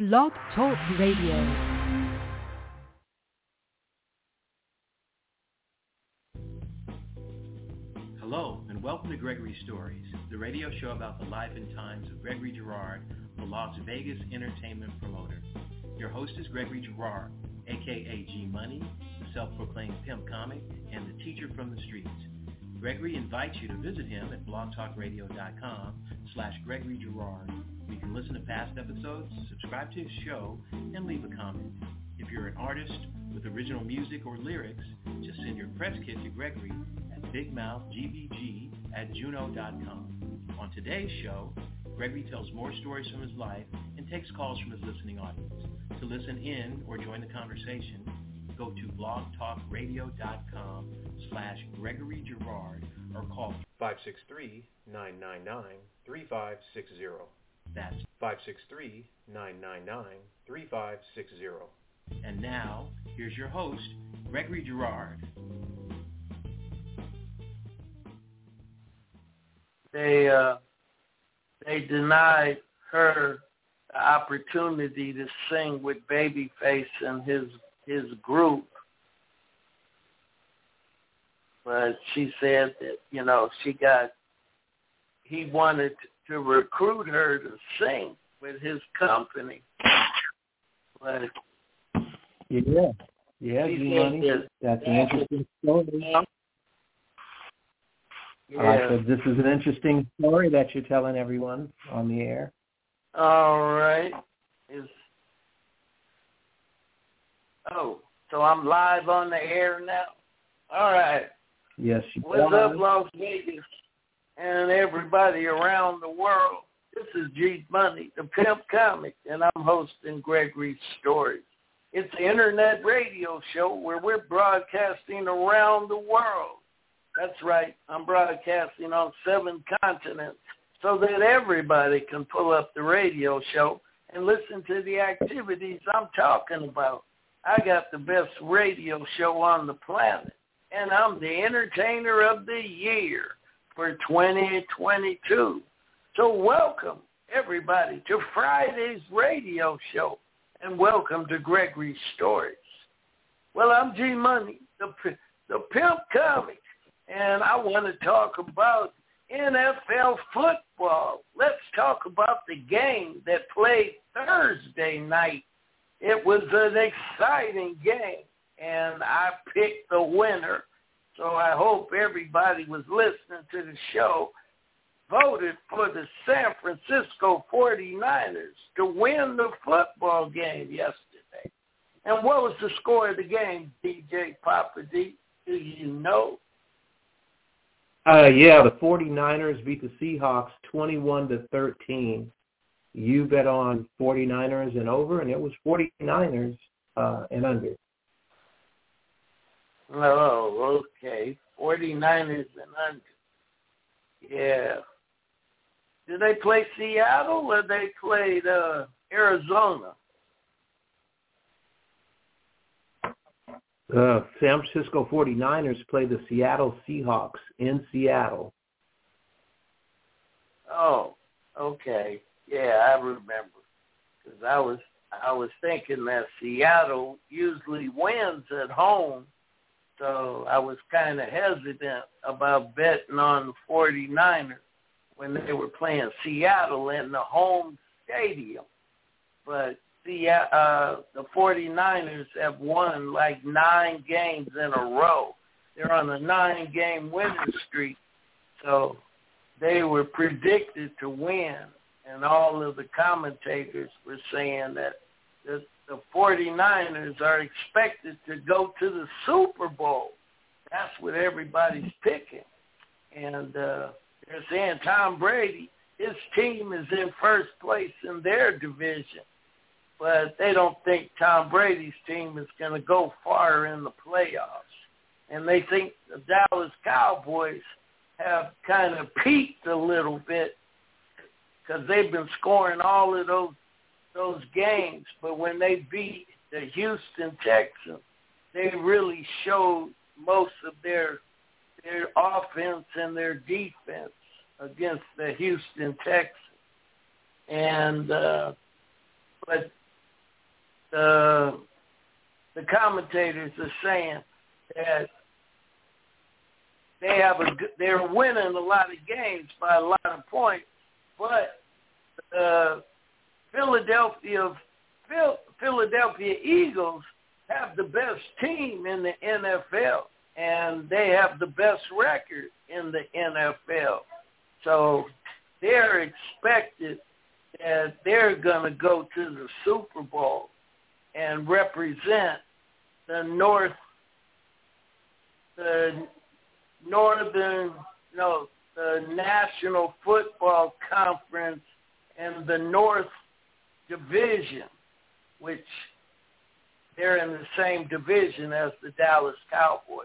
Blog Talk Radio. Hello, and welcome to Gregory Stories, the radio show about the life and times of Gregory Girard, the Las Vegas entertainment promoter. Your host is Gregory Girard, a.k.a. G Money, the self-proclaimed pimp comic, and the teacher from the streets. Gregory invites you to visit him at blogtalkradio.com/Gregory Girard. You can listen to past episodes, subscribe to his show, and leave a comment. If you're an artist with original music or lyrics, just send your press kit to Gregory at bigmouthgbg@juno.com. On today's show, Gregory tells more stories from his life and takes calls from his listening audience. To listen in or join the conversation, go to blogtalkradio.com/Gregory Girard or call 563-999-3560. That's 563-999-3560. And now, here's your host, Gregory Girard. They denied her the opportunity to sing with Babyface and his group. But she said that, he wanted to recruit her to sing with his company. But yeah, G-Money. That's an interesting story. Yeah. So this is an interesting story that you're telling everyone on the air. All right. So I'm live on the air now? All right. Yes, you What's up, Las Vegas, and everybody around the world? This is G Money, the pimp comic, and I'm hosting Gregory's Stories. It's an internet radio show where we're broadcasting around the world. That's right. I'm broadcasting on 7 continents so that everybody can pull up the radio show and listen to the activities I'm talking about. I got the best radio show on the planet, and I'm the entertainer of the year for 2022. So welcome, everybody, to Friday's radio show, and welcome to Gregory's Stories. Well, I'm G Money, the pimp comic, and I want to talk about NFL football. Let's talk about the game that played Thursday night. It was an exciting game, and I picked the winner. So I hope everybody was listening to the show, voted for the San Francisco 49ers to win the football game yesterday. And what was the score of the game, DJ Papa D? Do you know? The 49ers beat the Seahawks 21-13. You bet on 49ers and over, and it was 49ers and under. Oh, okay. 49ers and under. Yeah. Did they play Seattle or they played Arizona? San Francisco 49ers played the Seattle Seahawks in Seattle. Oh, okay. Yeah, I remember. Because I was thinking that Seattle usually wins at home, so I was kind of hesitant about betting on the 49ers when they were playing Seattle in the home stadium. But the 49ers have won like 9 games in a row. They're on a 9-game winning streak. So they were predicted to win, and all of the commentators were saying that the 49ers are expected to go to the Super Bowl. That's what everybody's picking. And they're saying Tom Brady, his team is in first place in their division. But they don't think Tom Brady's team is going to go far in the playoffs. And they think the Dallas Cowboys have kind of peaked a little bit because they've been scoring all of those games. But when they beat the Houston Texans, they really showed most of their offense and their defense against the Houston Texans. And but the commentators are saying that they're winning a lot of games by a lot of points, but Philadelphia Eagles have the best team in the NFL, and they have the best record in the NFL. So they're expected that they're going to go to the Super Bowl and represent the National Football Conference and the North Division, which they're in the same division as the Dallas Cowboys.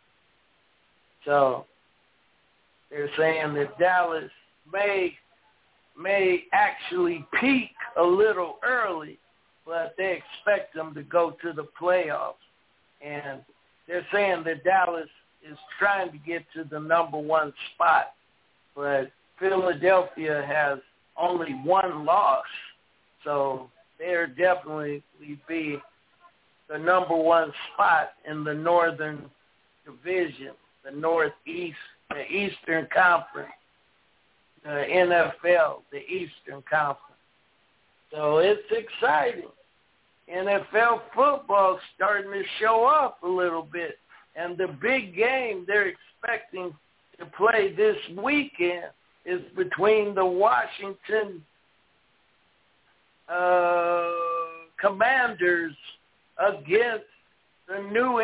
So they're saying that Dallas may actually peak a little early, but they expect them to go to the playoffs. And they're saying that Dallas is trying to get to the number one spot, but Philadelphia has only one loss, so they'll definitely be the number one spot in the Northern Division, the Northeast, the Eastern Conference, the NFL, the Eastern Conference. So it's exciting. NFL football starting to show up a little bit. And the big game they're expecting to play this weekend is between the Washington Commanders against the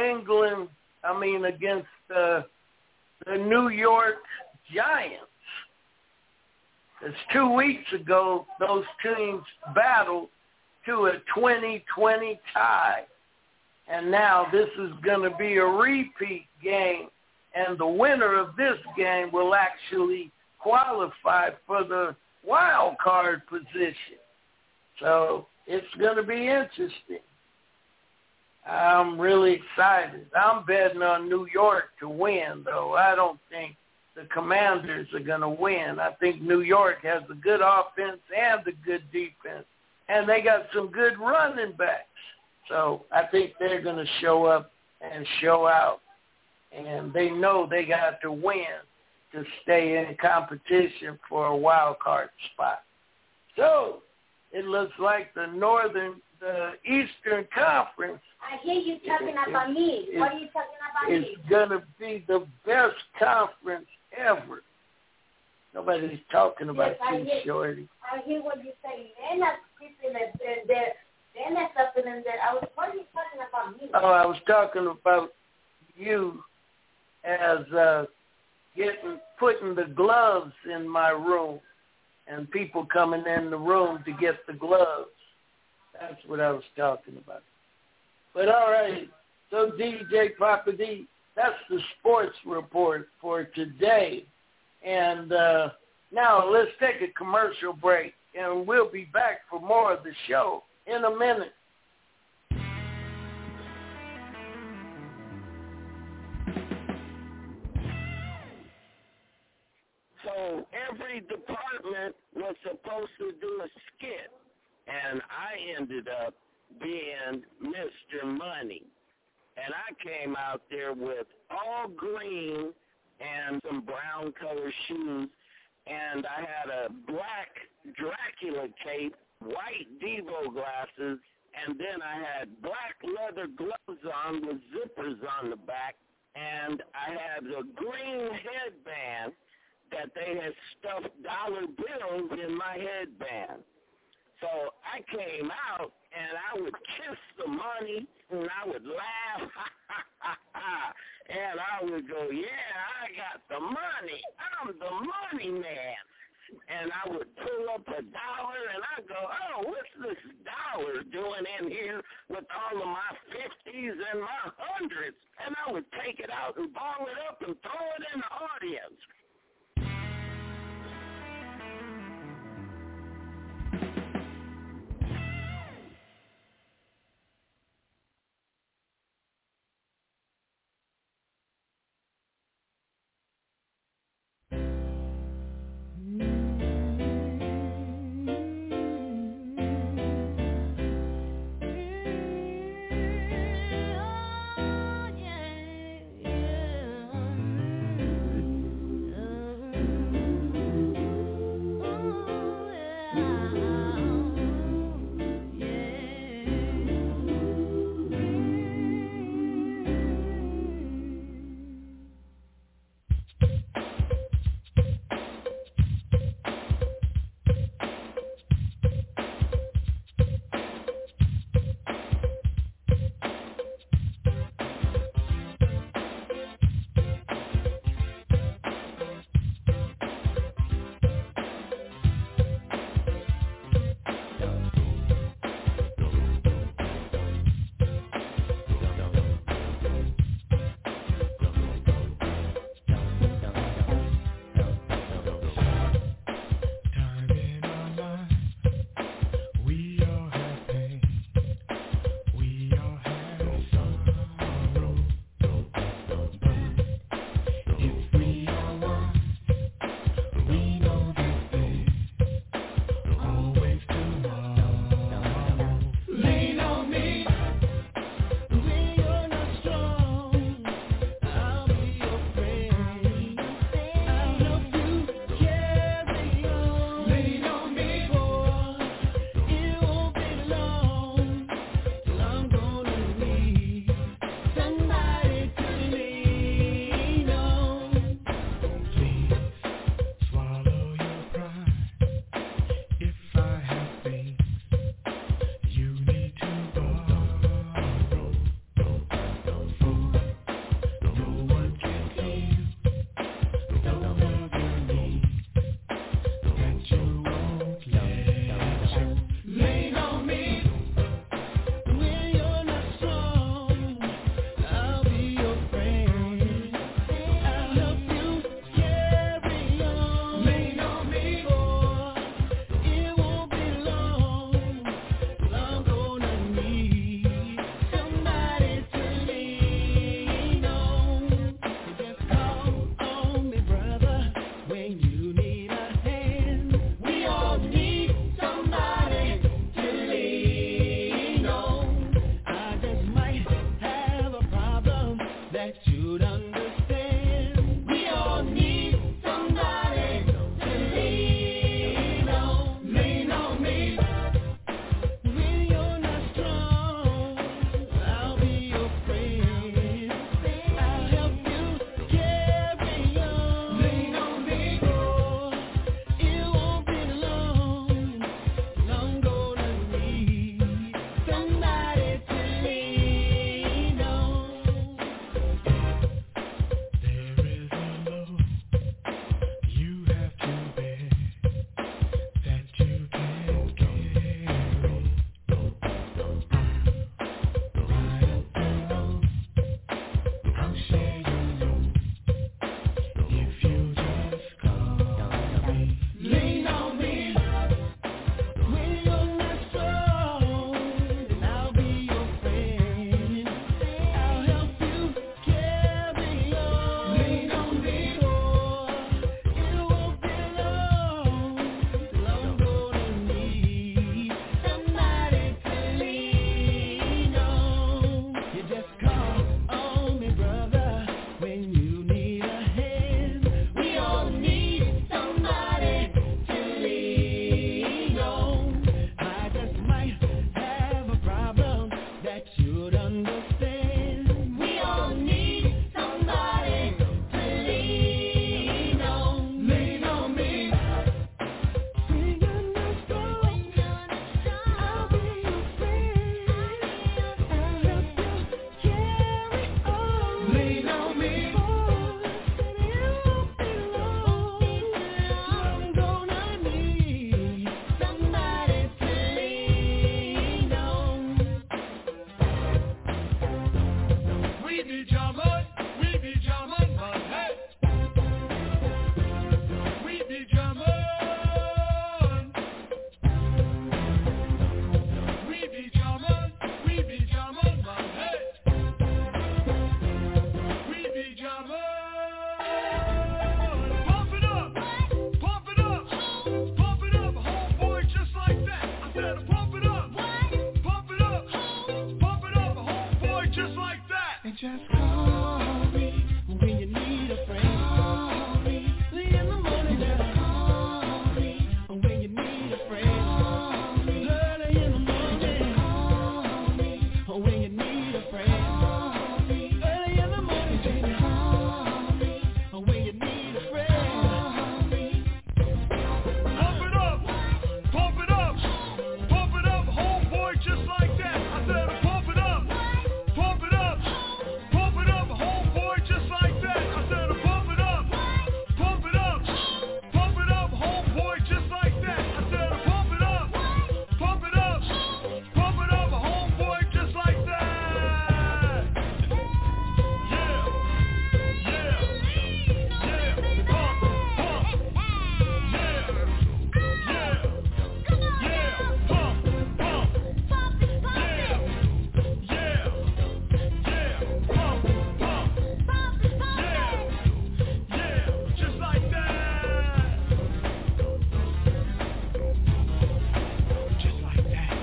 New York Giants. Because 2 weeks ago, those teams battled to a 20-20 tie. And now this is going to be a repeat game, and the winner of this game will actually qualify for the wild card position. So it's going to be interesting. I'm really excited. I'm betting on New York to win, though. I don't think the Commanders are going to win. I think New York has a good offense and a good defense, and they got some good running backs. So I think they're going to show up and show out. And they know they got to win to stay in competition for a wild card spot. So it looks like the Eastern Conference. I hear you talking about me. What are you talking about me? It's going to be the best conference ever. Nobody's talking about you, Shorty. I hear what you're saying. They're not keeping it there. They're not something in there. What are you talking about me? Oh, I was talking about you as putting the gloves in my room and people coming in the room to get the gloves. That's what I was talking about. But all right, so DJ Papa D, that's the sports report for today. And now let's take a commercial break, and we'll be back for more of the show in a minute. So every department was supposed to do a skit, and I ended up being Mr. Money. And I came out there with all green and some brown color shoes, and I had a black Dracula cape, white Devo glasses, and then I had black leather gloves on with zippers on the back, and I had a green headband that they had stuffed dollar bills in my headband. So I came out, and I would kiss the money, and I would laugh, and I would go, yeah, I got the money. I'm the money man. And I would pull up $1, and I'd go, oh, what's this dollar doing in here with all of my 50s and my 100s? And I would take it out and ball it up and throw it in the audience. Just call me when you need a friend. Call me in the morning. Just call me when you need a friend. Call me early in the morning. Just call me when you need a friend. Call me early in the morning. Just call me when you need a friend. Call me. Pump it up, pump it up, pump it up, homeboy, just like that. I said pump it up, pump it up. Pump it up, homeboy, just like that. I said pump it up, pump it up, pump it up, homeboy, just like that. I said pump it up, pump it up, pump it up, homeboy, just like that. Yeah, yeah, yeah, pump, pump, yeah, yeah, yeah, pump, pump, yeah, yeah, yeah, pump, pump, yeah, just like that. Just like that.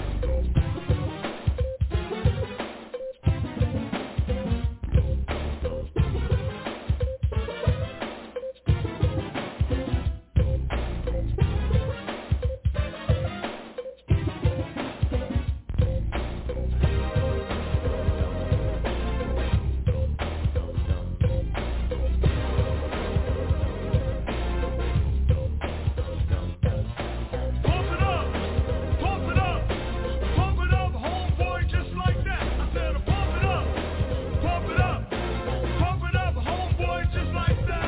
Pump it up, pump it up, pump it up, homeboy, just like that. I said pump it up, pump it up, pump it up, homeboy, just like that.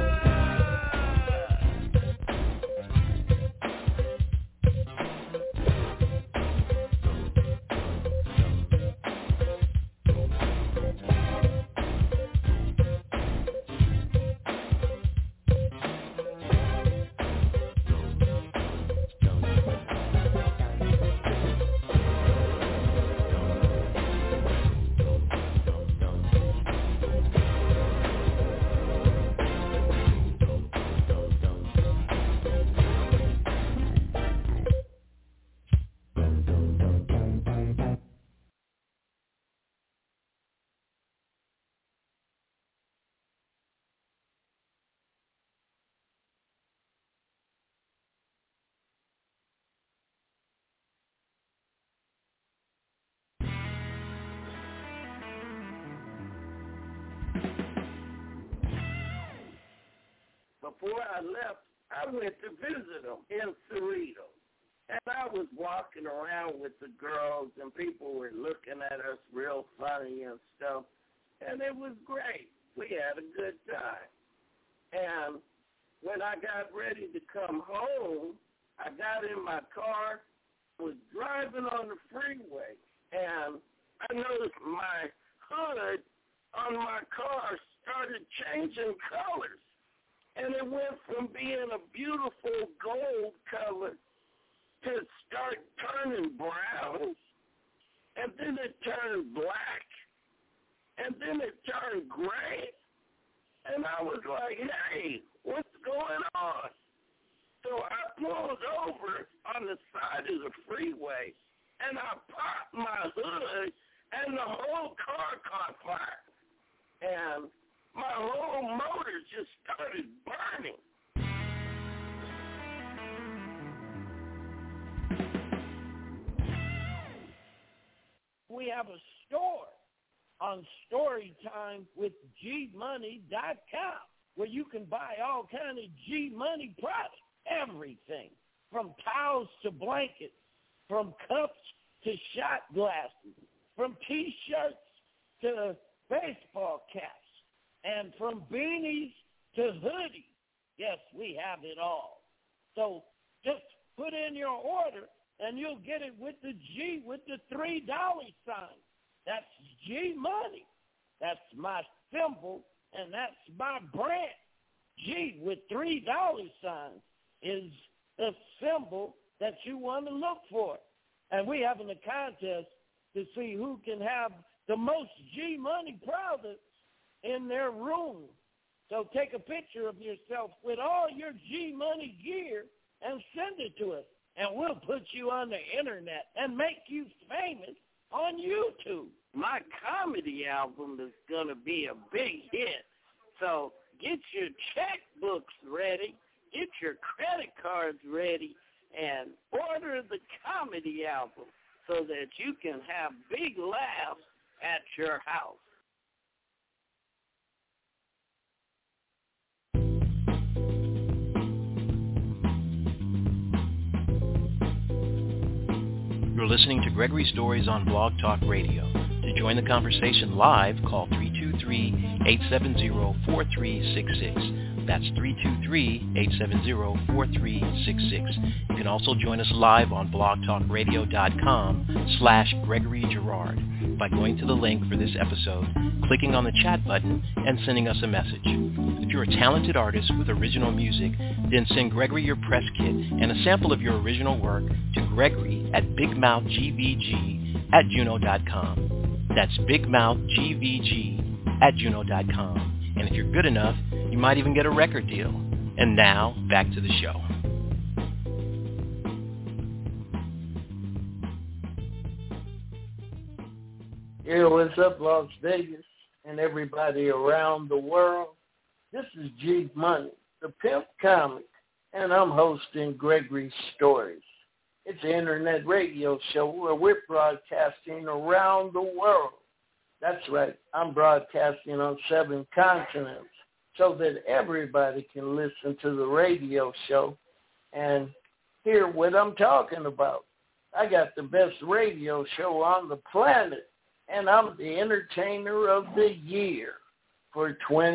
Before I left, I went to visit them in Cerritos. And I was walking around with the girls, and people were looking at us real funny and stuff. And it was great. We had a good time. And when I got ready to come home, I got in my car, was driving on the freeway, and I noticed my hood on my car started changing colors. And it went from being a beautiful gold color to start turning brown, and then it turned black, and then it turned gray. And I was like, hey, what's going on? So I pulled over on the side of the freeway, and I popped my hood, and the whole car caught fire. And my whole motor just started burning. We have a store on StoryTimeWithGMoney.com where you can buy all kind of G Money products, everything from towels to blankets, from cups to shot glasses, from T-shirts to baseball caps, and from beanies to hoodies. Yes, we have it all. So just put in your order, and you'll get it with the G with the $3 sign. That's G Money. That's my symbol, and that's my brand. G with $3 signs is the symbol that you want to look for. And we're having a contest to see who can have the most G Money products in their room. So take a picture of yourself with all your G Money gear and send it to us. And we'll put you on the internet and make you famous on YouTube. My my comedy album is going to be a big hit. So get your checkbooks ready, get your credit cards ready, and order the comedy album so that you can have big laughs at your house. You're listening to Gregory Stories on Blog Talk Radio. To join the conversation live, call 323-870-4366. That's 323-870-4366. You can also join us live on blogtalkradio.com/Gregory Girard by going to the link for this episode, clicking on the chat button, and sending us a message. If you're a talented artist with original music, then send Gregory your press kit and a sample of your original work to Gregory at bigmouthgvg@juno.com. That's bigmouthgvg@juno.com. And if you're good enough, you might even get a record deal. And now, back to the show. Yeah, what's up, Las Vegas and everybody around the world? This is G Money, the Pimp Comic, and I'm hosting Gregory Stories. It's an internet radio show where we're broadcasting around the world. That's right, I'm broadcasting on 7 continents so that everybody can listen to the radio show and hear what I'm talking about. I got the best radio show on the planet, and I'm the entertainer of the year for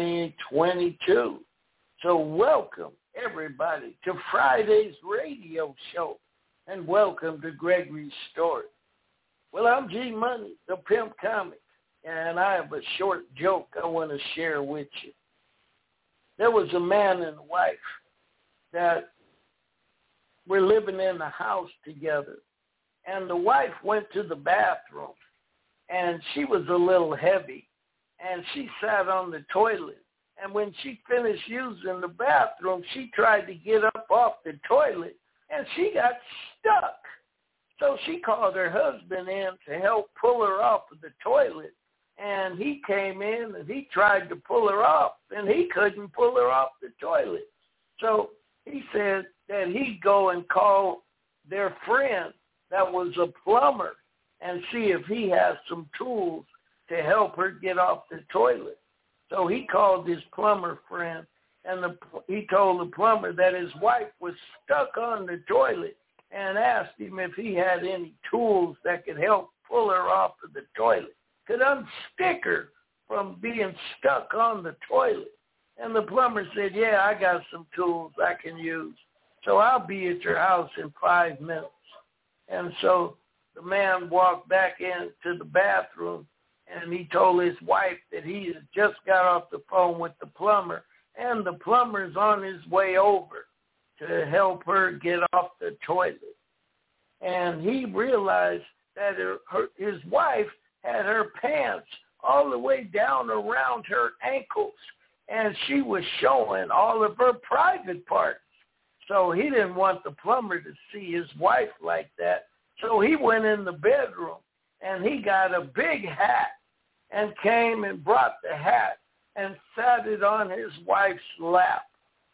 2022. So welcome, everybody, to Friday's radio show, and welcome to Gregory's Story. Well, I'm G Money, the Pimp Comic, and I have a short joke I want to share with you. There was a man and a wife that were living in a house together, and the wife went to the bathroom, and she was a little heavy, and she sat on the toilet. And when she finished using the bathroom, she tried to get up off the toilet, and she got stuck. So she called her husband in to help pull her off of the toilet, and he came in, and he tried to pull her off, and he couldn't pull her off the toilet. So he said that he'd go and call their friend that was a plumber and see if he has some tools to help her get off the toilet. So he called his plumber friend, and he told the plumber that his wife was stuck on the toilet and asked him if he had any tools that could help pull her off of the toilet, could unstick her from being stuck on the toilet. And the plumber said, yeah, I got some tools I can use, so I'll be at your house in 5 minutes. And so the man walked back into the bathroom, and he told his wife that he had just got off the phone with the plumber, and the plumber's on his way over to help her get off the toilet. And he realized that his wife had her pants all the way down around her ankles, and she was showing all of her private parts. So he didn't want the plumber to see his wife like that. So he went in the bedroom, and he got a big hat and came and brought the hat and sat it on his wife's lap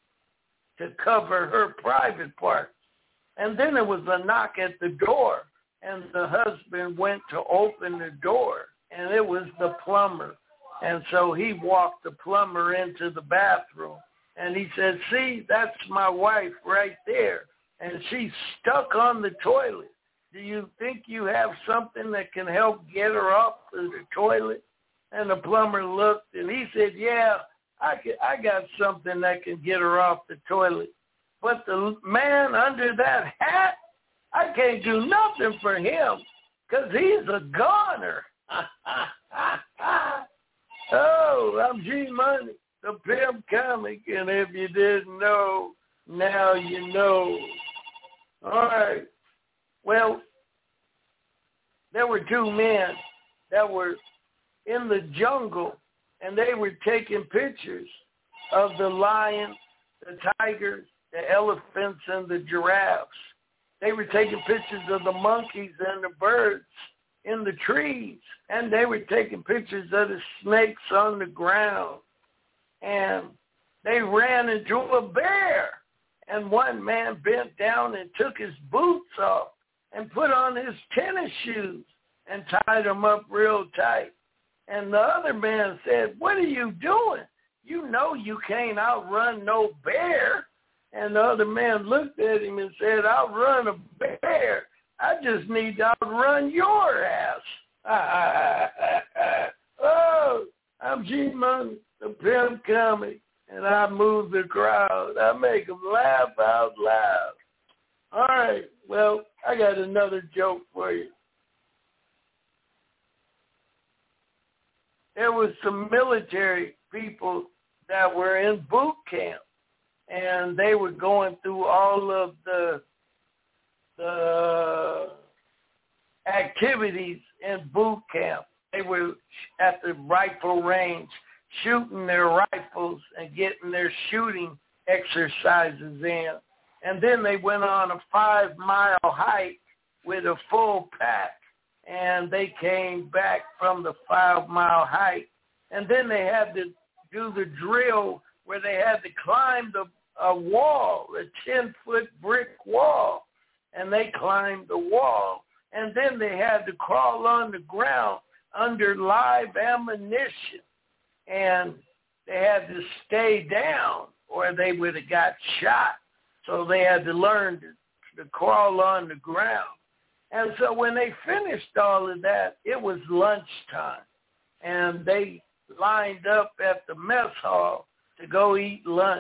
to cover her private parts. And then there was a knock at the door, and the husband went to open the door, and it was the plumber. And so he walked the plumber into the bathroom, and he said, see, that's my wife right there, and she's stuck on the toilet. Do you think you have something that can help get her off the toilet? And the plumber looked, and he said, yeah, I got something that can get her off the toilet. But the man under that hat, I can't do nothing for him because he's a goner. Oh, I'm G Money, the Pimp Comic, and if you didn't know, now you know. All right. Well, there were 2 men that were in the jungle, and they were taking pictures of the lion, the tigers, the elephants, and the giraffes. They were taking pictures of the monkeys and the birds in the trees, and they were taking pictures of the snakes on the ground. And they ran into a bear. And one man bent down and took his boots off and put on his tennis shoes and tied them up real tight. And the other man said, "What are you doing? You know you can't outrun no bear." And the other man looked at him and said, "Outrun a bear? I just need to outrun your ass." Oh, I'm G-Money, the pimp comic, and I move the crowd. I make them laugh out loud. All right, well, I got another joke for you. There was some military people that were in boot camp, and they were going through all of the activities in boot camp. They were at the rifle range shooting their rifles and getting their shooting exercises in. And then they went on a 5-mile hike with a full pack, and they came back from the 5-mile hike. And then they had to do the drill where they had to climb a wall, a 10-foot brick wall. And they climbed the wall. And then they had to crawl on the ground under live ammunition. And they had to stay down or they would have got shot. So they had to learn to crawl on the ground. And so when they finished all of that, it was lunchtime. And they lined up at the mess hall to go eat lunch.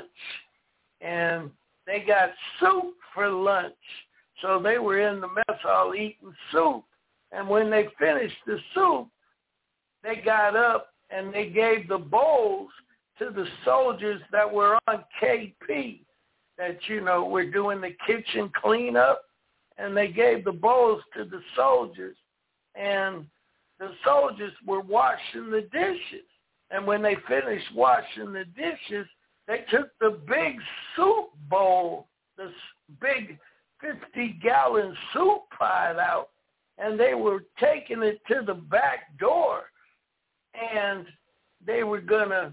And they got soup for lunch. So they were in the mess hall eating soup. And when they finished the soup, they got up and they gave the bowls to the soldiers that were on KP, that, you know, were doing the kitchen cleanup. And they gave the bowls to the soldiers. And the soldiers were washing the dishes. And when they finished washing the dishes, they took the big soup bowl, this big 50-gallon soup pot out, and they were taking it to the back door. And they were going to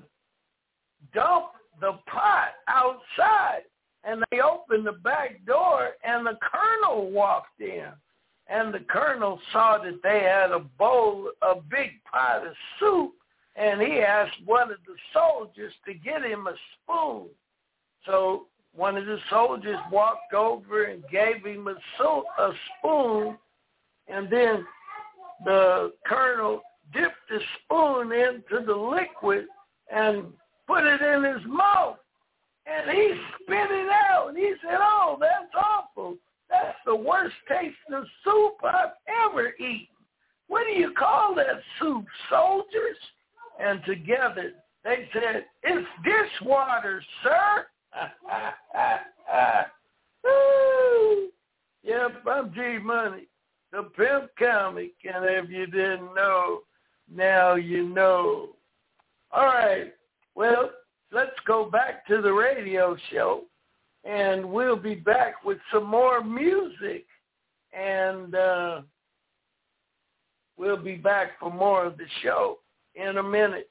dump the pot outside. And they opened the back door, and the colonel walked in. And the colonel saw that they had a bowl, a big pot of soup, and he asked one of the soldiers to get him a spoon. So one of the soldiers walked over and gave him a spoon, and then the colonel dipped the spoon into the liquid and put it in his mouth. And he spit it out, and he said, "Oh, that's awful. That's the worst tasting soup I've ever eaten. What do you call that soup, soldiers?" And together they said, "It's dishwater, sir." Yep, I'm G-Money, the pimp comic, and if you didn't know, now you know. All right, well, let's go back to the radio show, and we'll be back with some more music, and we'll be back for more of the show in a minute.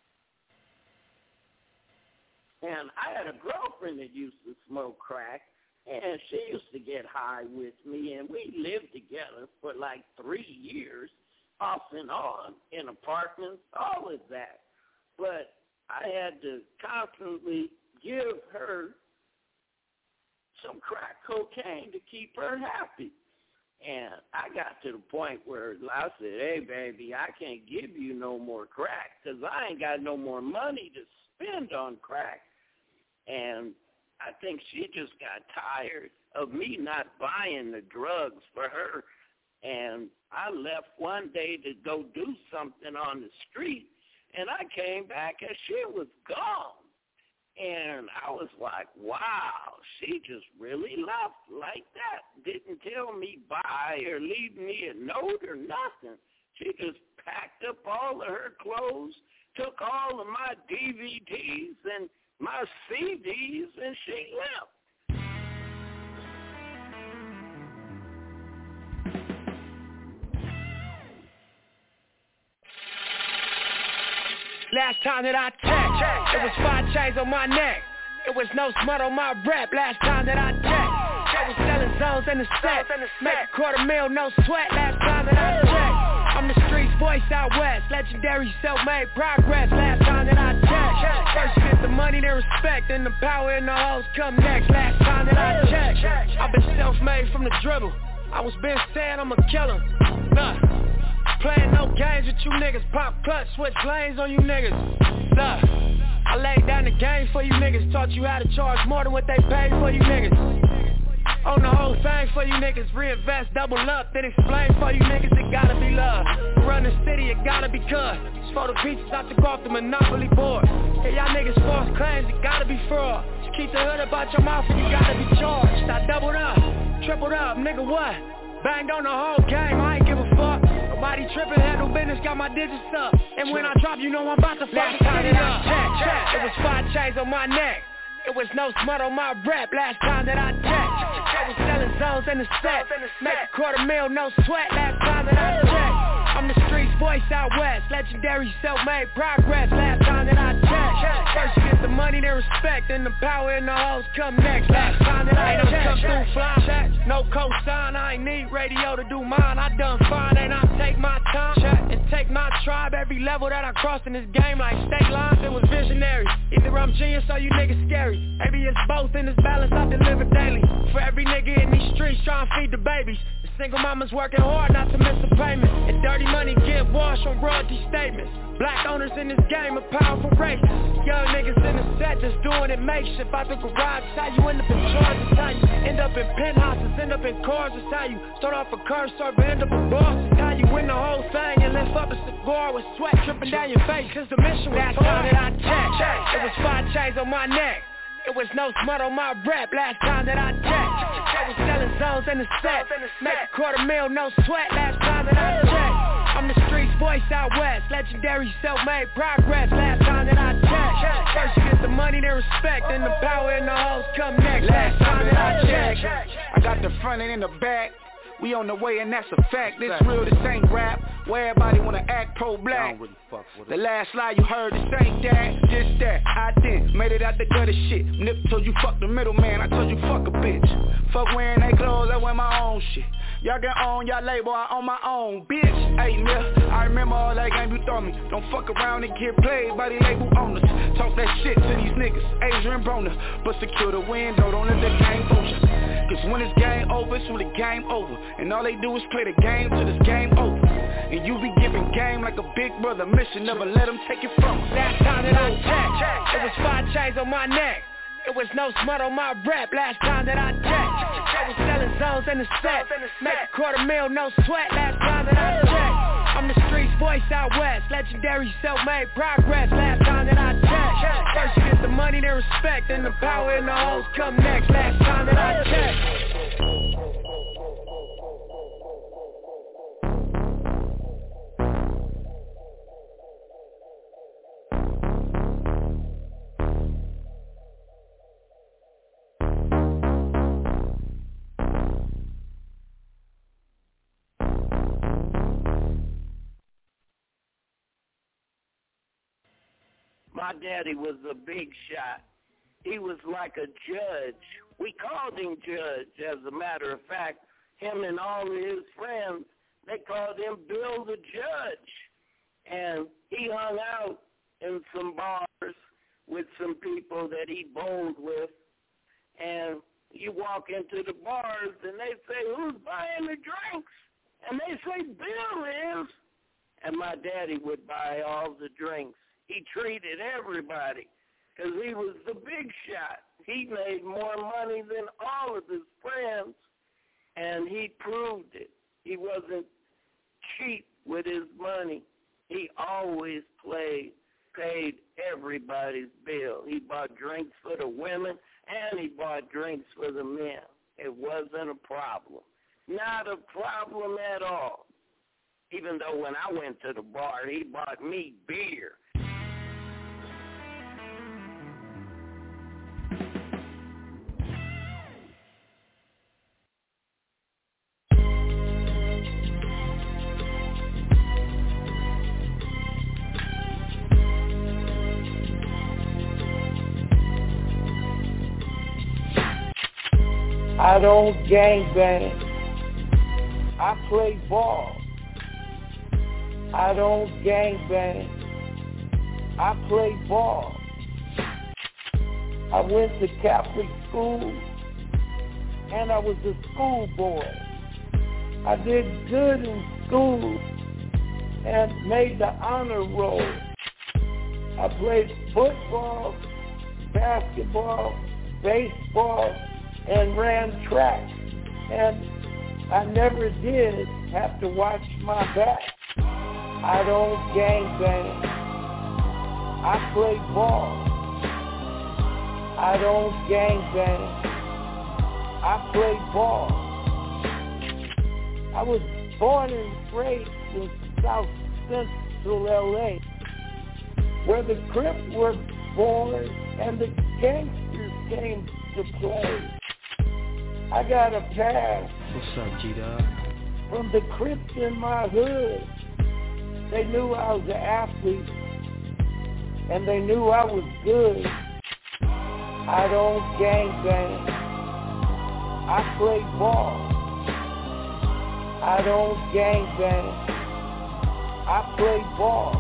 And I had a girlfriend that used to smoke crack, and she used to get high with me, and we lived together for like 3 years, off and on, in apartments, all of that. But I had to constantly give her some crack cocaine to keep her happy. And I got to the point where I said, "Hey, baby, I can't give you no more crack because I ain't got no more money to spend on crack." And I think she just got tired of me not buying the drugs for her. And I left one day to go do something on the street, and I came back and she was gone. And I was like, wow, she just really left like that. Didn't tell me bye or leave me a note or nothing. She just packed up all of her clothes, took all of my DVDs and my CDs, and she left. Last time that I checked, it was 5 chains on my neck. It was no smut on my rep. Last time that I checked, I was selling zones in the set. Make $250,000, no sweat. Last time that I checked, I'm the streets voice out west. Legendary self-made progress. Last time that I checked, first you get the money, then respect, and the power and the hoes come next. Last time that I checked, I've been self-made from the dribble. I was been saying I'm a killer. Nah, playing no games with you niggas. Pop clutch, switch lanes on you niggas. Nah, I laid down the game for you niggas. Taught you how to charge more than what they paid for you niggas. Own the whole thing for you niggas. Reinvest, double up, then explain for you niggas. It gotta be love. Run the city, it gotta be good. It's for the pieces I took off the Monopoly board. Hey, y'all niggas false claims, it gotta be fraud. Just keep the hood about your mouth and you gotta be charged. I doubled up, tripled up, nigga what? Banged on the whole game, I ain't give a fuck. Nobody trippin', handle business, got my digits up. And when I drop, you know I'm about to fuck the city up. It was 5 chains on my neck. It was no smut on my rep. Last time that I checked, I was selling zones in the set. Make $250,000, no sweat. Last time that I checked, I'm the streets voice out west. Legendary self-made progress. Last time that I checked, first you get the money, then respect, and the power and the hoes come next. Last time that I checked, come through fly. No cosign, I ain't need radio to do mine. I done fine and I take my time and take my tribe. Every level that I crossed in this game like state lines, it was visionary. Either I'm genius or you niggas scary. Maybe it's both in this balance I deliver daily. For every nigga in these streets trying to feed the babies. The single mama's working hard not to miss a payment. And dirty money get washed on royalty statements. Black owners in this game are powerful races. Young niggas in the set just doing it makeshift. Out the garage, it's how you end up in charge. It's how you end up in penthouses, end up in cars. It's how you start off a curb server, end up a boss. It's how you win the whole thing and lift up a cigar with sweat dripping down your face. Cause the mission was last time that I checked, it was 5 chains on my neck. It was no smut on my rep. Last time that I checked, I was selling zones in the set. Make $250,000, no sweat. Last time that I checked, I'm the streets voice out west. Legendary self-made progress. Last time that I checked, first you get the money, then respect, and the power and the hoes come next. Last time that I checked, I got the front and in the back. We on the way and that's a fact. This real, this ain't rap. Where everybody wanna act pro-black. The last lie you heard, this ain't that, just that. I did, made it out the gutter shit. Nip told you fuck the middleman, I told you fuck a bitch. Fuck wearing they clothes, I wear my own shit. Y'all get on y'all label, I own my own, bitch. Hey, mill, I remember all that game you throw me. Don't fuck around and get played by the label owners. Talk that shit to these niggas, Adrian Broner. But secure the window, don't let the game fool you. Cause when it's game over, it's really game over. And all they do is play the game till it's game over. And you be giving game like a big brother mission. Never let them take it from us. Last time that I checked, it was 5 chains on my neck. It was no smut on my rep. Last time that I checked, I was selling zones in the set. Make $250,000, no sweat. Last time that I checked, I'm the streets voice out west. Legendary self-made progress. Last time that I checked, first you get the money, then respect, and the power and the hoes come next. Last time that I checked. My daddy was a big shot. He was like a judge. We called him Judge, as a matter of fact. Him and all of his friends, they called him Bill the Judge. And he hung out in some bars with some people that he bowled with. And you walk into the bars and they say, who's buying the drinks? And they say, Bill is. And my daddy would buy all the drinks. He treated everybody because he was the big shot. He made more money than all of his friends, and he proved it. He wasn't cheap with his money. He always paid everybody's bill. He bought drinks for the women, and he bought drinks for the men. It wasn't a problem. Not a problem at all. Even though when I went to the bar, he bought me beer. I don't gangbang. I play ball. I don't gangbang. I play ball. I went to Catholic school, and I was a schoolboy. I did good in school and made the honor roll. I played football, basketball, baseball, and ran track. And I never did have to watch my back. I don't gangbang. I play ball. I don't gangbang. I play ball. I was born and raised in South Central LA, where the Crips were born and the gangsters came to play. I got a pass. What's up, G-Dog? From the Crips in my hood. They knew I was an athlete, and they knew I was good. I don't gangbang. I play ball. I don't gangbang. I play ball.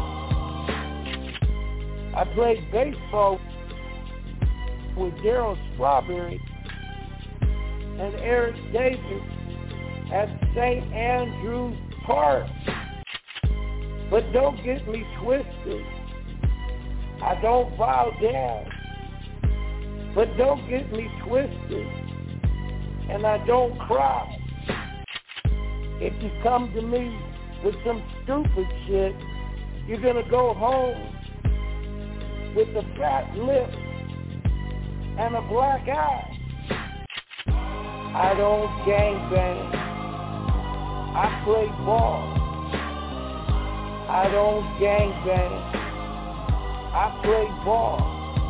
I played baseball with Darryl Strawberry and Eric Davis at St. Andrews Park. But don't get me twisted. I don't bow down. But don't get me twisted. And I don't cry. If you come to me with some stupid shit, you're gonna go home with a fat lip and a black eye. I don't gangbang. I play ball. I don't gangbang. I play ball.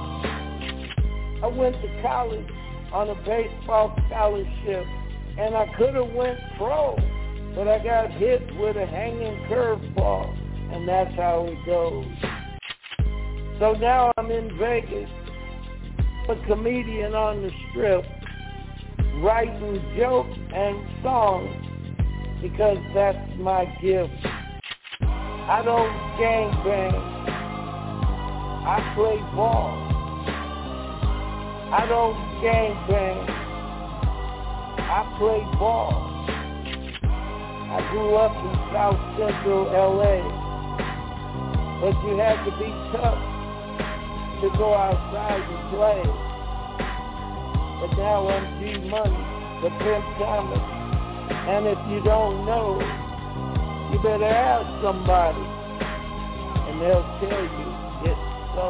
I went to college on a baseball scholarship, and I could have went pro, but I got hit with a hanging curveball, and that's how it goes. So now I'm in Vegas, a comedian on the Strip, writing jokes and songs because that's my gift. I don't gangbang. I play ball. I don't gangbang. I play ball. I grew up in South Central LA, but you had to be tough to go outside and play. But now I'm G-Money, the Pimp Comic, and if you don't know, you better ask somebody, and they'll tell you it's so.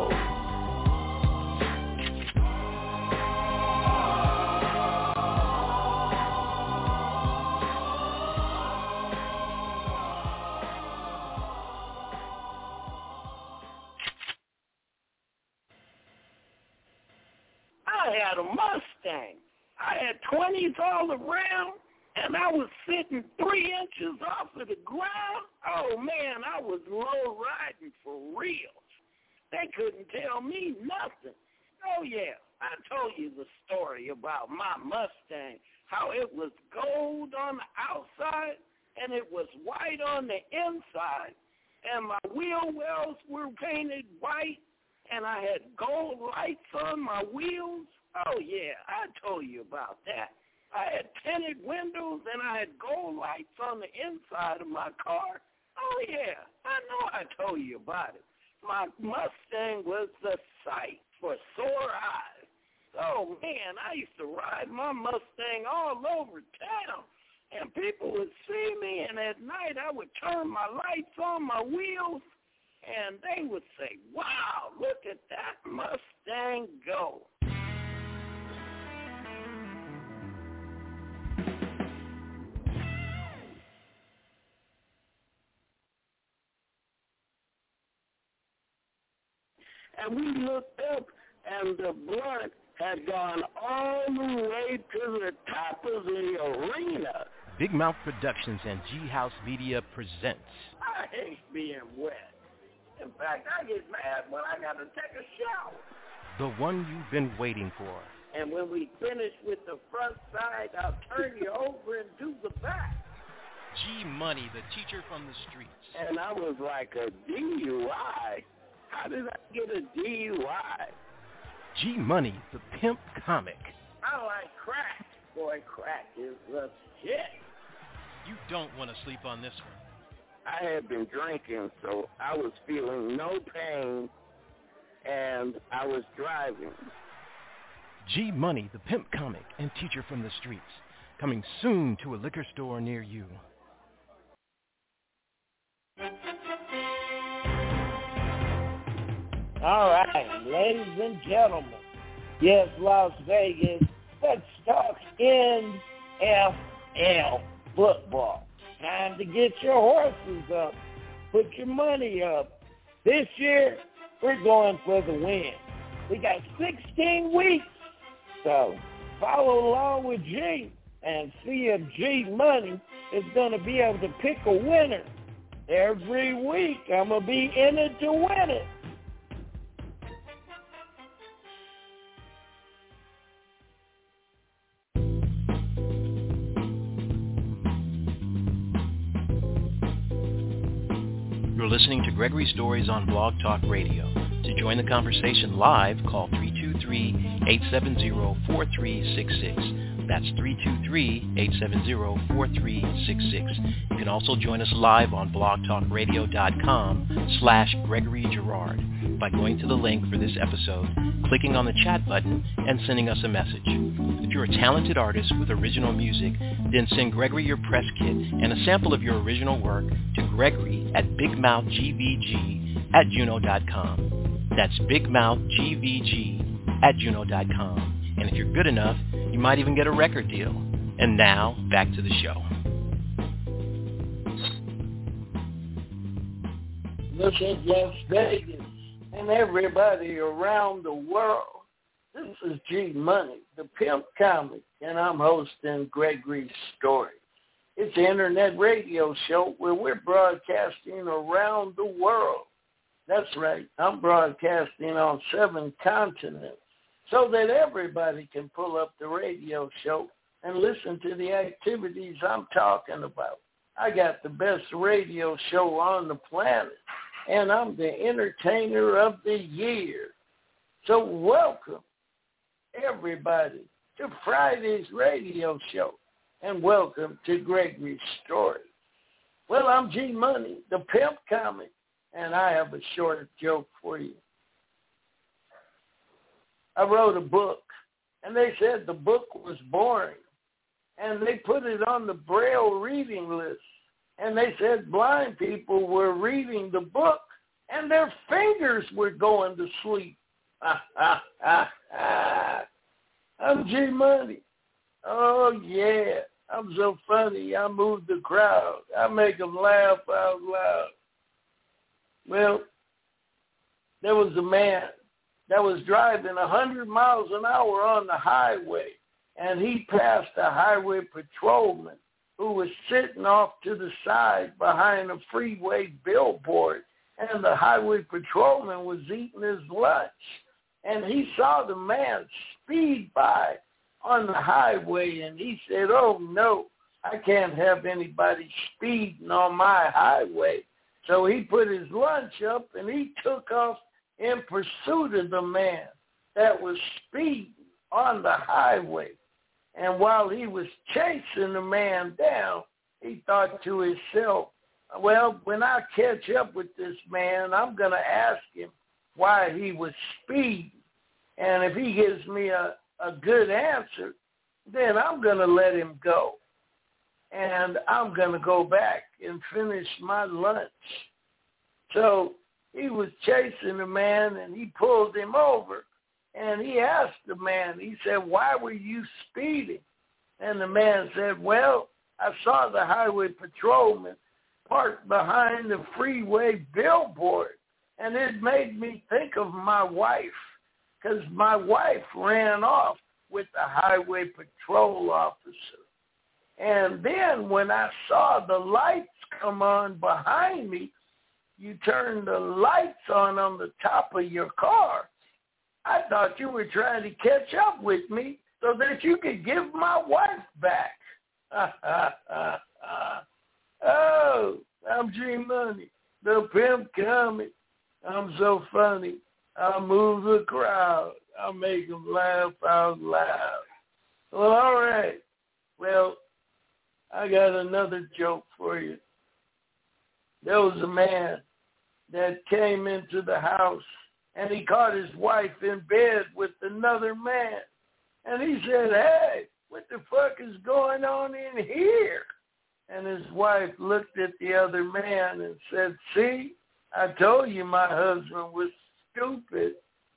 I had a Mustang. I had 20s all around, and I was sitting 3 inches off of the ground. Oh, man, I was low riding for real. They couldn't tell me nothing. Oh, yeah, I told you the story about my Mustang, how it was gold on the outside, and it was white on the inside, and my wheel wells were painted white, and I had gold lights on my wheels. Oh, yeah, I told you about that. I had tinted windows, and I had gold lights on the inside of my car. Oh, yeah, I know I told you about it. My Mustang was the sight for sore eyes. Oh, man, I used to ride my Mustang all over town, and people would see me, and at night I would turn my lights on my wheels, and they would say, wow, look at that Mustang go. And we looked up, and the blunt had gone all the way to the top of the arena. Big Mouth Productions and G-House Media presents. I hate being wet. In fact, I get mad when I got to take a shower. The one you've been waiting for. And when we finish with the front side, I'll turn you over and do the back. G Money, the teacher from the streets. And I was like, a DUI? How did I get a DUI? G Money, the pimp comic. I like crack. Boy, crack is the shit. You don't want to sleep on this one. I had been drinking, so I was feeling no pain, and I was driving. G Money, the pimp comic and teacher from the streets. Coming soon to a liquor store near you. All right, ladies and gentlemen. Yes, Las Vegas. Let's talk NFL football. Time to get your horses up. Put your money up. This year, we're going for the win. We got 16 weeks. So follow along with G and see if G Money is going to be able to pick a winner. Every week, I'm going to be in it to win it. You're listening to Gregory Stories on Blog Talk Radio. To join the conversation live, call 323-870-4366. That's 323-870-4366. You can also join us live on blogtalkradio.com/Gregory Girard by going to the link for this episode, clicking on the chat button, and sending us a message. If you're a talented artist with original music, then send Gregory your press kit and a sample of your original work to Gregory at bigmouthgvg@juno.com. That's bigmouthgvg@juno.com. And if you're good enough, you might even get a record deal. And now, back to the show. Look at Las Vegas and everybody around the world. This is G Money, the pimp comic, and I'm hosting Gregory's Story. It's an internet radio show where we're broadcasting around the world. That's right. I'm broadcasting on 7 continents so that everybody can pull up the radio show and listen to the activities I'm talking about. I got the best radio show on the planet, and I'm the entertainer of the year. So welcome, everybody, to Friday's radio show, and welcome to Gregory's Story. Well, I'm G Money, the pimp comic, and I have a short joke for you. I wrote a book, and they said the book was boring, and they put it on the Braille reading list, and they said blind people were reading the book, and their fingers were going to sleep. I'm G Money. Oh, yeah. I'm so funny. I move the crowd. I make them laugh out loud. Well, there was a man that was driving 100 miles an hour on the highway, and he passed a highway patrolman who was sitting off to the side behind a freeway billboard, and the highway patrolman was eating his lunch, and he saw the man speed by on the highway, and he said, oh, no, I can't have anybody speeding on my highway. So he put his lunch up, and he took off in pursuit of the man that was speeding on the highway. And while he was chasing the man down, he thought to himself, well, when I catch up with this man, I'm going to ask him why he was speeding. And if he gives me a good answer, then I'm going to let him go. And I'm going to go back and finish my lunch. So he was chasing the man, and he pulled him over. And he asked the man, he said, why were you speeding? And the man said, well, I saw the highway patrolman parked behind the freeway billboard, and it made me think of my wife, because my wife ran off with the highway patrol officer. And then when I saw the lights come on behind me, you turn the lights on the top of your car, I thought you were trying to catch up with me so that you could give my wife back. Oh, I'm G-Money, the pimp comic. I'm so funny. I move the crowd. I make them laugh out loud. Well, all right. Well, I got another joke for you. There was a man that came into the house, and he caught his wife in bed with another man. And he said, hey, what the fuck is going on in here? And his wife looked at the other man and said, see, I told you my husband was stupid.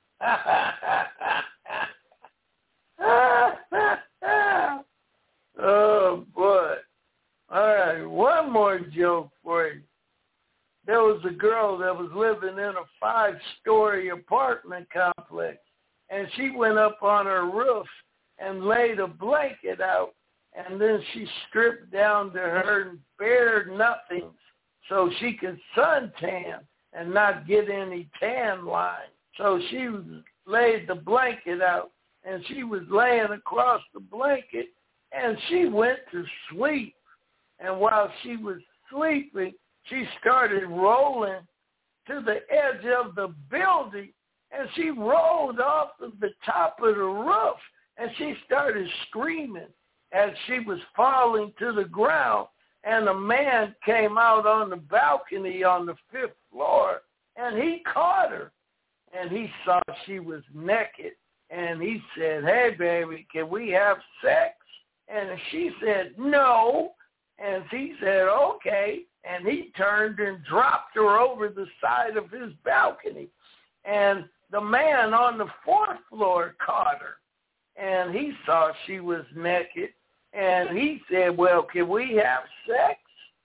Oh, boy. All right, one more joke for you. There was a girl that was living in a 5-story apartment complex, and she went up on her roof and laid a blanket out, and then she stripped down to her bare nothings so she could suntan and not get any tan line. So she laid the blanket out, and she was laying across the blanket, and she went to sleep. And while she was sleeping, she started rolling to the edge of the building, and she rolled off of the top of the roof, and she started screaming as she was falling to the ground. And a man came out on the balcony on the 5th floor, and he caught her, and he saw she was naked, and he said, hey, baby, can we have sex? And she said, no. And he said, okay. And he turned and dropped her over the side of his balcony. And the man on the 4th floor caught her, and he saw she was naked. And he said, well, can we have sex?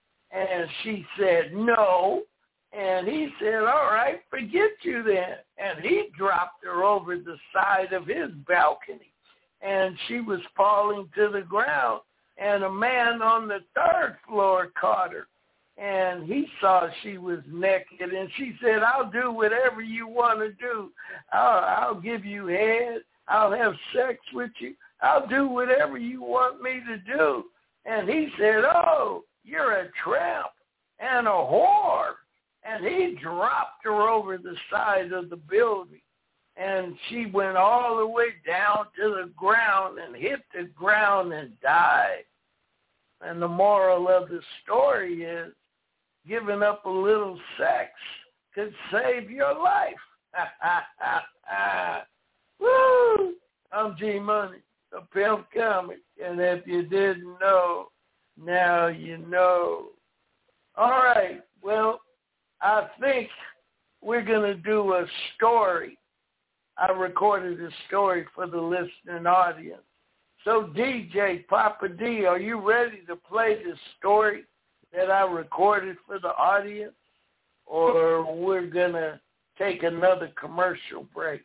And she said, no. And he said, all right, forget you then. And he dropped her over the side of his balcony. And she was falling to the ground. And a man on the 3rd floor caught her. And he saw she was naked. And she said, I'll do whatever you want to do. I'll give you head. I'll have sex with you. I'll do whatever you want me to do. And he said, oh, you're a tramp and a whore. And he dropped her over the side of the building. And she went all the way down to the ground and hit the ground and died. And the moral of the story is giving up a little sex could save your life. Woo! I'm G-Money, the pimp comic. And if you didn't know, now you know. All right. Well, I think we're going to do a story. I recorded a story for the listening audience. So, DJ Papa D, are you ready to play this story that I recorded for the audience? Or we're going to take another commercial break?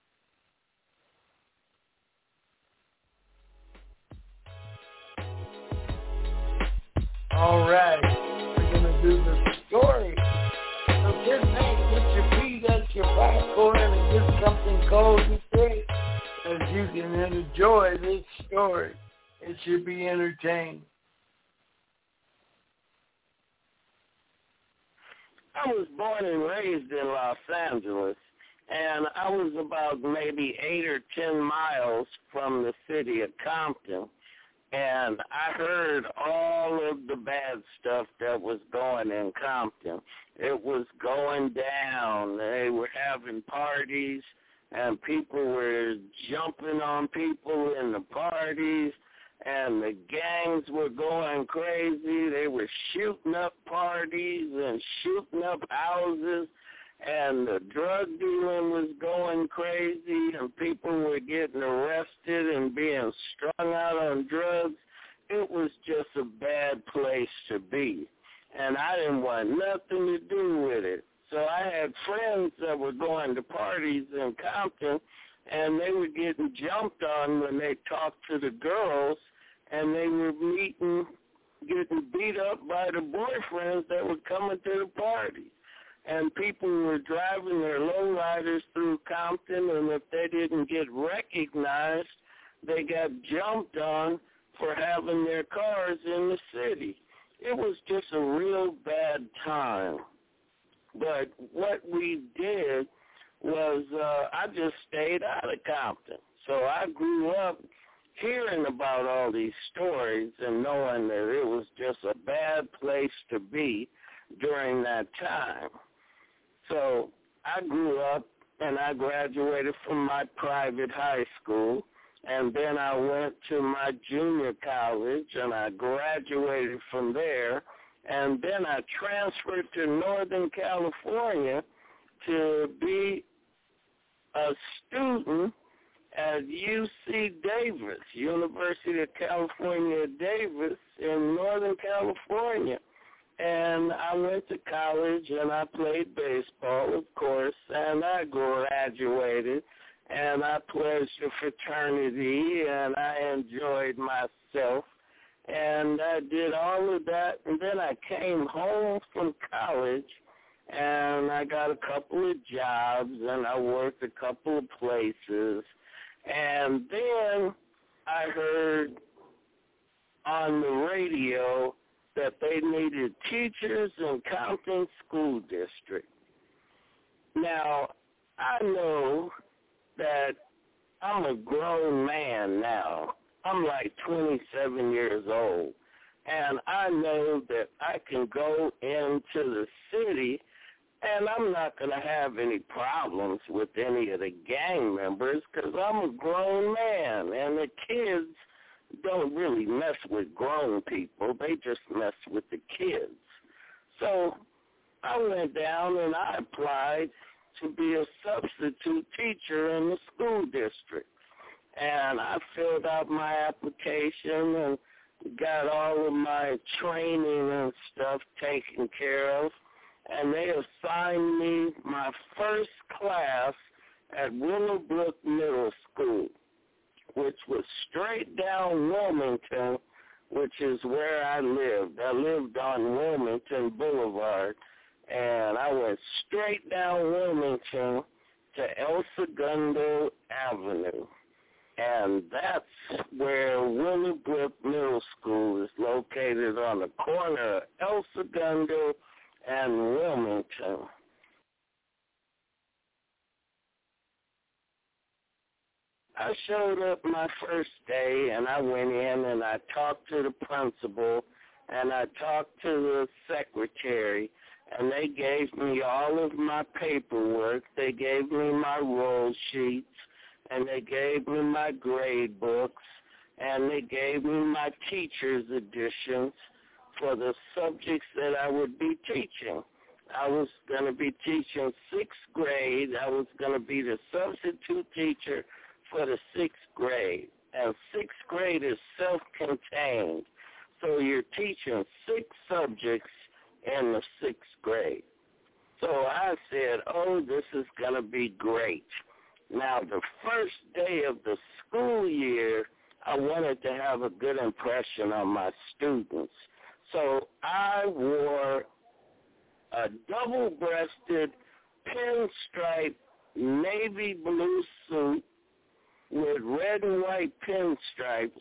All right. We're going to do the story. So sit back, put your feet at your popcorn, and get something cold to drink, as you can enjoy this story. It should be entertaining. I was born and raised in Los Angeles, and I was about maybe 8 or 10 miles from the city of Compton. And I heard all of the bad stuff that was going in Compton. It was going down. They were having parties, and people were jumping on people in the parties, and the gangs were going crazy. They were shooting up parties and shooting up houses, and the drug dealing was going crazy, and people were getting arrested and being strung out on drugs. It was just a bad place to be, and I didn't want nothing to do with it. So I had friends that were going to parties in Compton, and they were getting jumped on when they talked to the girls, and they were getting beat up by the boyfriends that were coming to the parties. and people were driving their lowriders through Compton, and if they didn't get recognized, they got jumped on for having their cars in the city. It was just a real bad time. But what we did was I just stayed out of Compton. So I grew up hearing about all these stories and knowing that it was just a bad place to be during that time. So I grew up and I graduated from my private high school, and then I went to my junior college and I graduated from there, and then I transferred to Northern California to be a student at UC Davis, University of California, Davis in Northern California. And I went to college and I played baseball, of course, and I graduated and I pledged a fraternity and I enjoyed myself. And I did all of that, and then I came home from college and I got a couple of jobs and I worked a couple of places. And then I heard on the radio that they needed teachers in Compton School District. Now, I know that I'm a grown man now. I'm like 27 years old, and I know that I can go into the city and I'm not going to have any problems with any of the gang members because I'm a grown man, and the kids don't really mess with grown people. They just mess with the kids. So I went down and I applied to be a substitute teacher in the school district. And I filled out my application and got all of my training and stuff taken care of. And they assigned me my first class at Willowbrook Middle School, which was straight down Wilmington, which is where I lived. I lived on Wilmington Boulevard, and I went straight down Wilmington to El Segundo Avenue. And that's where Willowbrook Middle School is located, on the corner of El Segundo and Wilmington. I showed up my first day, and I went in and I talked to the principal, and I talked to the secretary, and they gave me all of my paperwork. They gave me my roll sheets, and they gave me my grade books, and they gave me my teacher's editions for the subjects that I would be teaching. I was going to be teaching 6th grade. I was going to be the substitute teacher for the 6th grade. And 6th grade is self-contained. So you're teaching 6 subjects in the 6th grade. So I said, oh, this is going to be great. Now, the first day of the school year, I wanted to have a good impression on my students. So I wore a double-breasted, pinstripe, navy blue suit with red and white pinstripes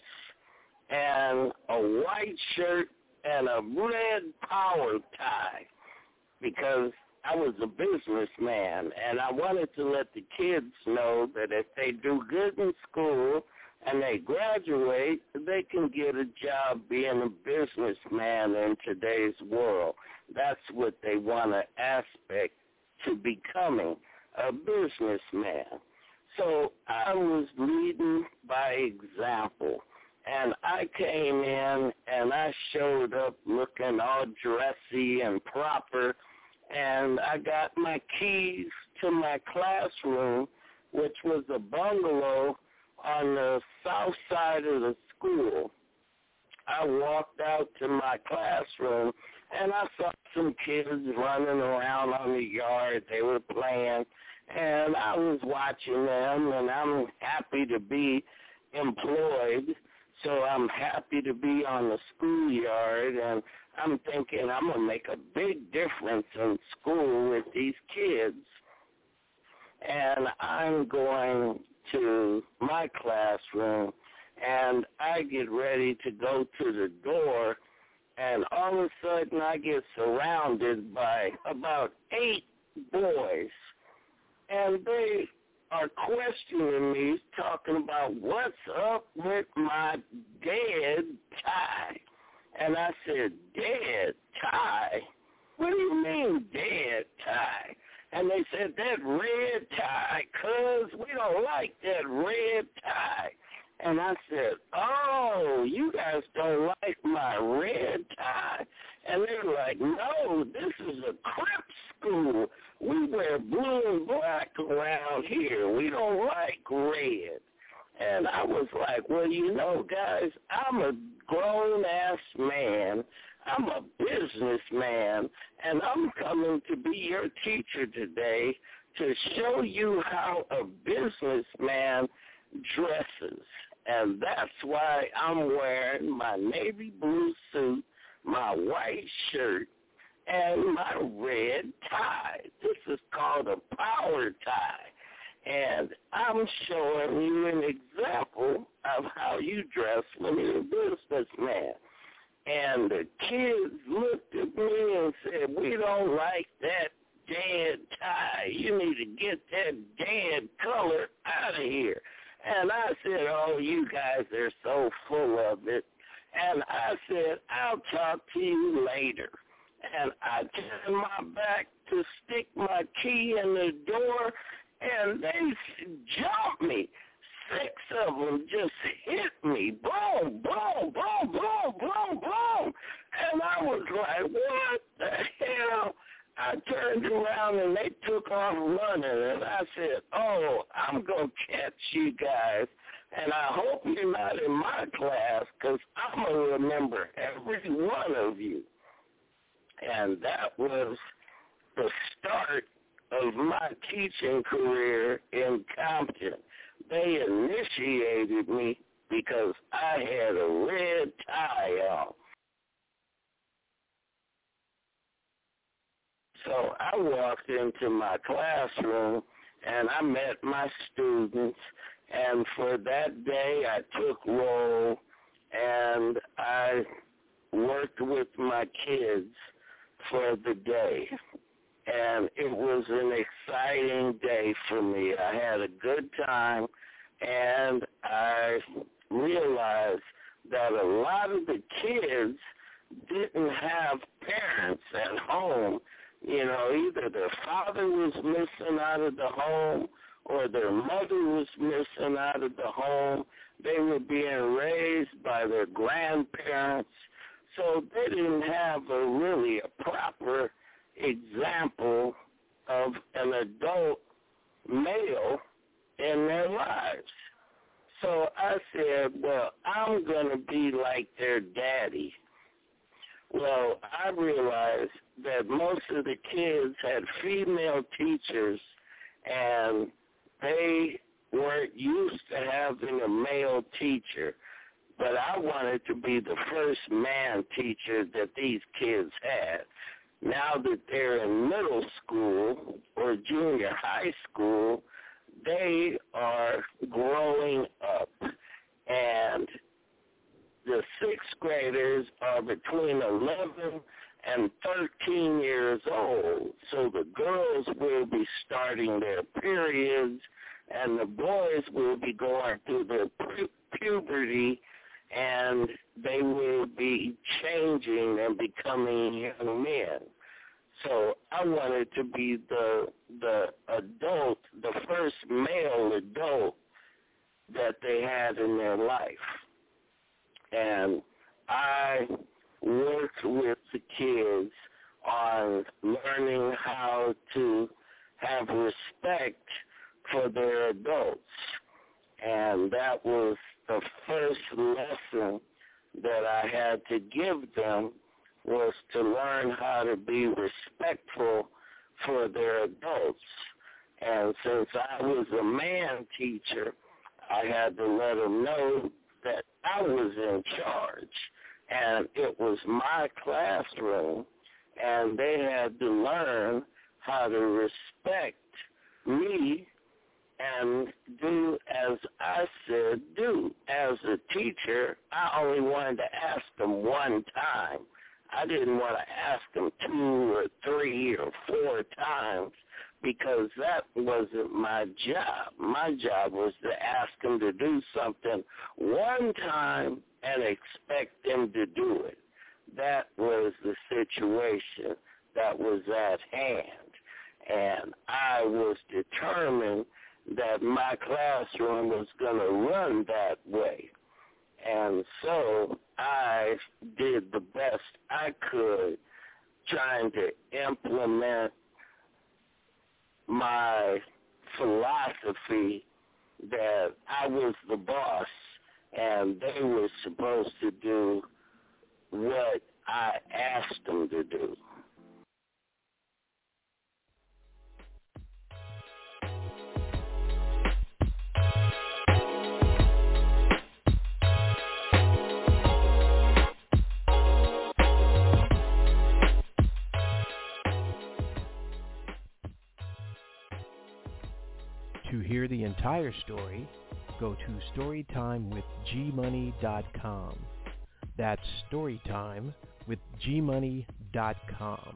and a white shirt and a red power tie, because I was a businessman, and I wanted to let the kids know that if they do good in school and they graduate, they can get a job being a businessman in today's world. That's what they want an aspect to becoming, a businessman. So I was leading by example, and I came in and I showed up looking all dressy and proper, and I got my keys to my classroom, which was a bungalow on the south side of the school. I walked out to my classroom, and I saw some kids running around on the yard. They were playing, and I was watching them, and I'm happy to be employed. So I'm happy to be on the schoolyard, and I'm thinking I'm going to make a big difference in school with these kids. And I'm going to my classroom, and I get ready to go to the door, and all of a sudden I get surrounded by about 8 boys, and they are questioning me, talking about what's up with my dead tie. And I said, dead tie? What do you mean dead tie? And they said, that red tie, cuz we don't like that red tie. And I said, oh, you guys don't like my red tie? And they're like, no, this is a Crip school. We wear blue and black around here. We don't like red. And I was like, well, you know, guys, I'm a grown-ass man. I'm a businessman, and I'm coming to be your teacher today to show you how a businessman dresses. And that's why I'm wearing my navy blue suit, my white shirt, and my red tie. This is called a power tie. And I'm showing you an example of how you dress when you're a businessman. And the kids looked at me and said, we don't like that dead tie. You need to get that dead color out of here. And I said, oh, you guys are so full of it. And I said, I'll talk to you later. And I turned my back to stick my key in the door, and they jumped me. 6 of them just hit me. Boom, boom, boom, boom, boom, boom. And I was like, what the hell? I turned around, and they took off running. And I said, oh, I'm going to catch you guys. And I hope you're not in my class, because I'm going to remember every one of you. And that was the start of my teaching career in Compton. They initiated me because I had a red tie on. So I walked into my classroom, and I met my students, and for that day I took roll, and I worked with my kids for the day. And it was an exciting day for me. I had a good time, and I realized that a lot of the kids didn't have parents at home. You know, either their father was missing out of the home or their mother was missing out of the home. They were being raised by their grandparents, so they didn't have a proper example of an adult male in their lives. So I said, well, I'm going to be like their daddy. Well, I realized that most of the kids had female teachers, and they weren't used to having a male teacher. But I wanted to be the first man teacher that these kids had. Now that they're in middle school or junior high school, they are growing up. And the 6th graders are between 11 and 13 years old. So the girls will be starting their periods, and the boys will be going through their puberty, and they will be changing and becoming young men. So I wanted to be the adult, the first male adult that they had in their life. And I worked with the kids on learning how to have respect for their adults. And that was the first lesson that I had to give them, was to learn how to be respectful for their adults. And since I was a man teacher, I had to let them know that I was in charge, and it was my classroom, and they had to learn how to respect me and do as I said do. As a teacher, I only wanted to ask them one time. I didn't want to ask them 2 or 3 or 4 times because that wasn't my job. My job was to ask them to do something one time and expect them to do it. That was the situation that was at hand. And I was determined that my classroom was going to run that way. And so I did the best I could trying to implement my philosophy that I was the boss and they were supposed to do what I asked them to do. To hear the entire story, go to storytimewithgmoney.com. That's storytimewithgmoney.com.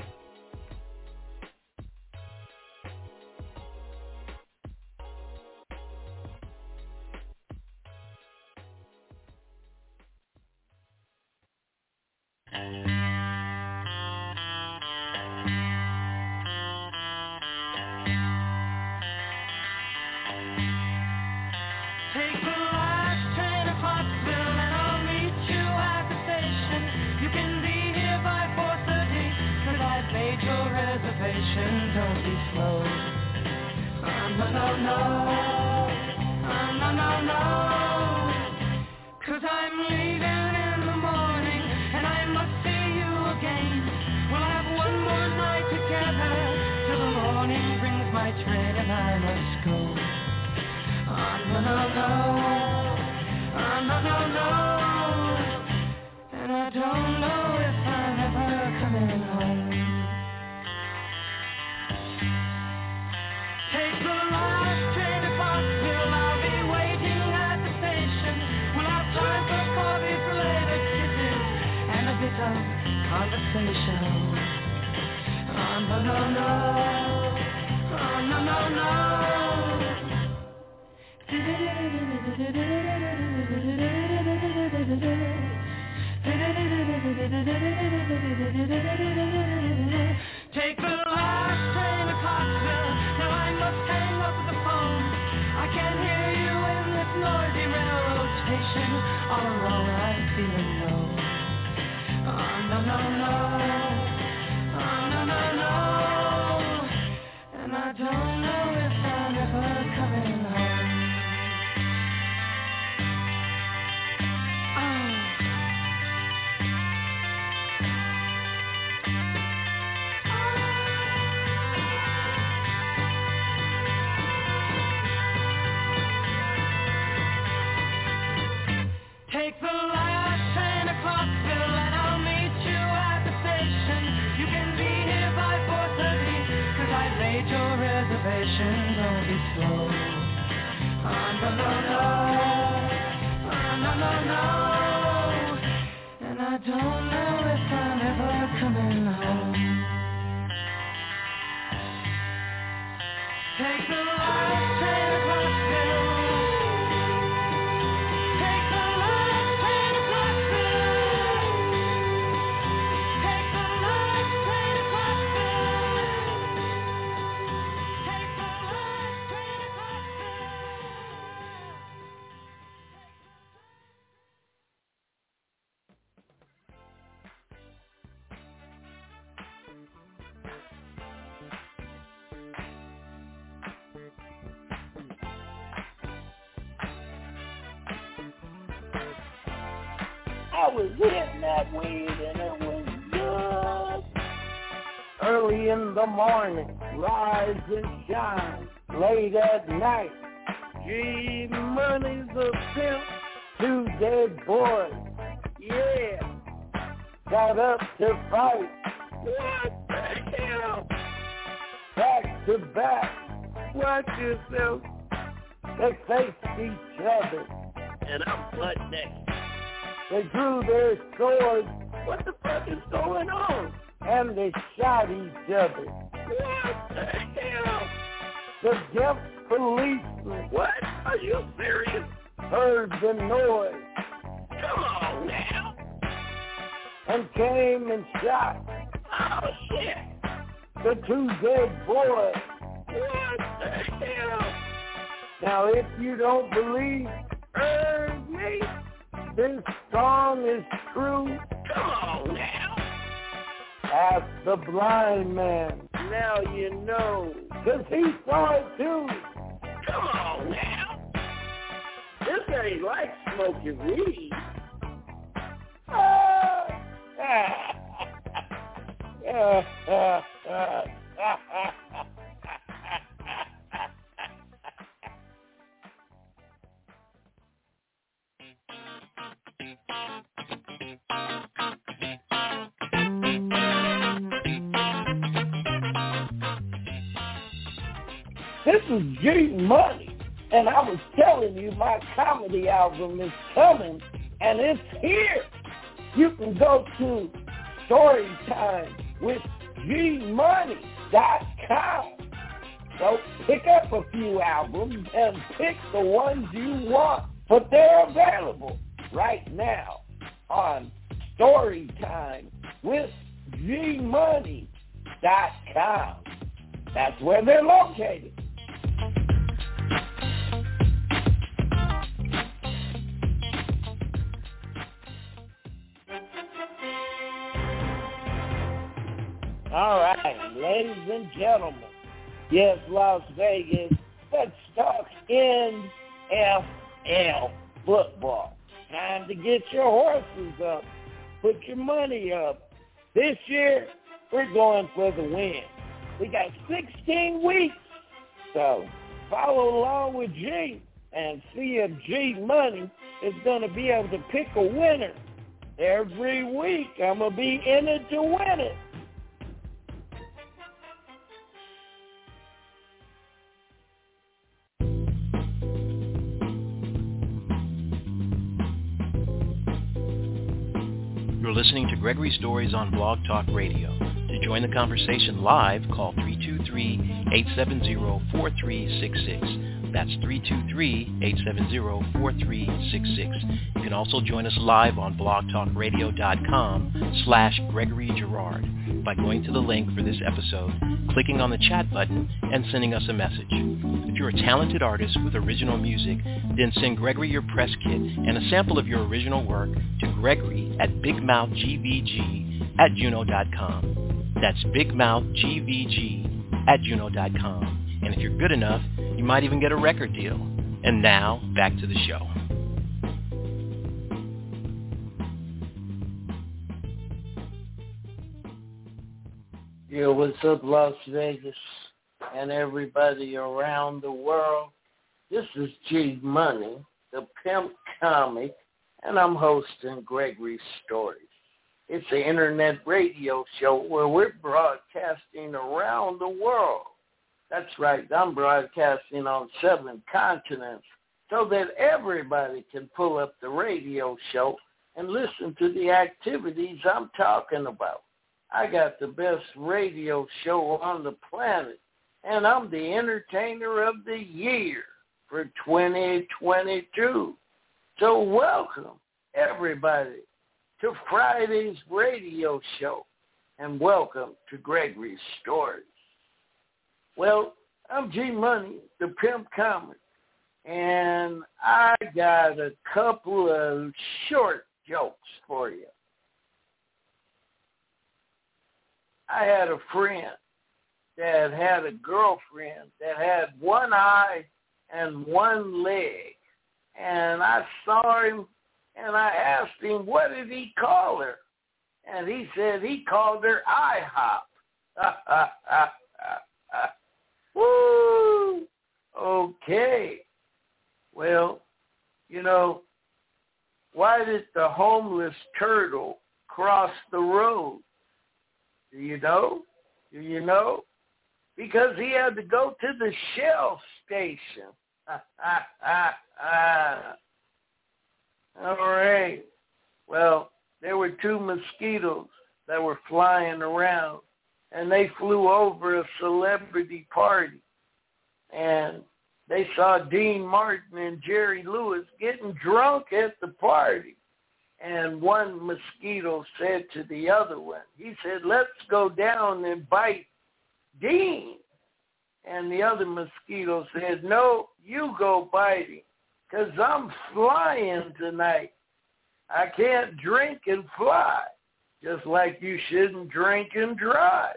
I was hitting that weed and it was good. Early in the morning, rise and shine. Late at night, G Money's a pimp. two dead boys, yeah, got up to fight. What the hell? Back to back, Watch yourself. they faced each other. And I'm butt naked. They drew their swords What the fuck is going on? and they shot each other. What the hell? The deaf policeman What? Are you serious? heard the noise Come on now. and came and shot Oh, shit. the two dead boys. What the hell? Now, if you don't believe me, this song is true. Come on now. Ask the blind man. Now you know. 'Cause he saw it too. Come on now. This ain't like smoking weed. This is G Money, and I was telling you my comedy album is coming, and it's here. You can go to StorytimeWithGMoney.com. So pick up a few albums and pick the ones you want, but they're available right now on StorytimeWithGMoney.com. That's where they're located. All right, ladies and gentlemen, yes, Las Vegas, let's talk NFL football. Time to get your horses up, put your money up. This year, we're going for the win. We got 16 weeks, so follow along with G and see if G Money is going to be able to pick a winner. Every week, I'm going to be in it to win it. You're listening to Gregory Stories on Blog Talk Radio. To join the conversation live, call 323-870-4366. That's 323-870-4366. You can also join us live on blogtalkradio.com/Gregory Girard by going to the link for this episode, clicking on the chat button, and sending us a message. If you're a talented artist with original music, then send Gregory your press kit and a sample of your original work to Gregory at bigmouthgvg@juno.com. That's bigmouthgvg@juno.com. And if you're good enough, you might even get a record deal. And now, back to the show. Yeah, what's up, Las Vegas, and everybody around the world? This is G Money, the pimp comic, and I'm hosting Gregory Stories. It's an internet radio show where we're broadcasting around the world. That's right, I'm broadcasting on 7 continents so that everybody can pull up the radio show and listen to the activities I'm talking about. I got the best radio show on the planet, and I'm the entertainer of the year for 2022. So welcome, everybody, to Friday's radio show, and welcome to Gregory's Stories. Well, I'm G Money, the pimp comic, and I got a couple of short jokes for you. I had a friend that had a girlfriend that had one eye and one leg. And I saw him, and I asked him, what did he call her? And he said he called her IHOP. Woo! Okay. Well, you know, why did the homeless turtle cross the road? Do you know? Do you know? Because he had to go to the Shell station. All right. Well, there were 2 mosquitoes that were flying around, and they flew over a celebrity party. And they saw Dean Martin and Jerry Lewis getting drunk at the party. And one mosquito said to the other one, he said, let's go down and bite Dean. And the other mosquito said, no, you go bite him, because I'm flying tonight. I can't drink and fly, just like you shouldn't drink and drive.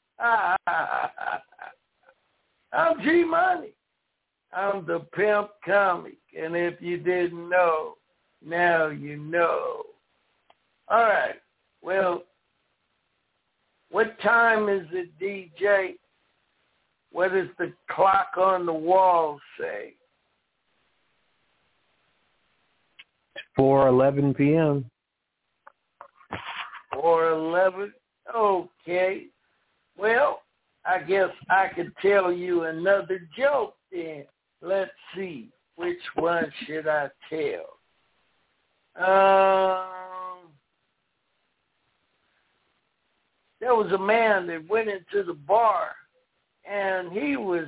I'm G-Money. I'm the pimp comic, and if you didn't know, now you know. All right. Well, what time is it, DJ? What does the clock on the wall say? 4:11 p.m. 4:11? Okay. Well, I guess I could tell you another joke then. Let's see. Which one should I tell? There was a man that went into the bar, and he was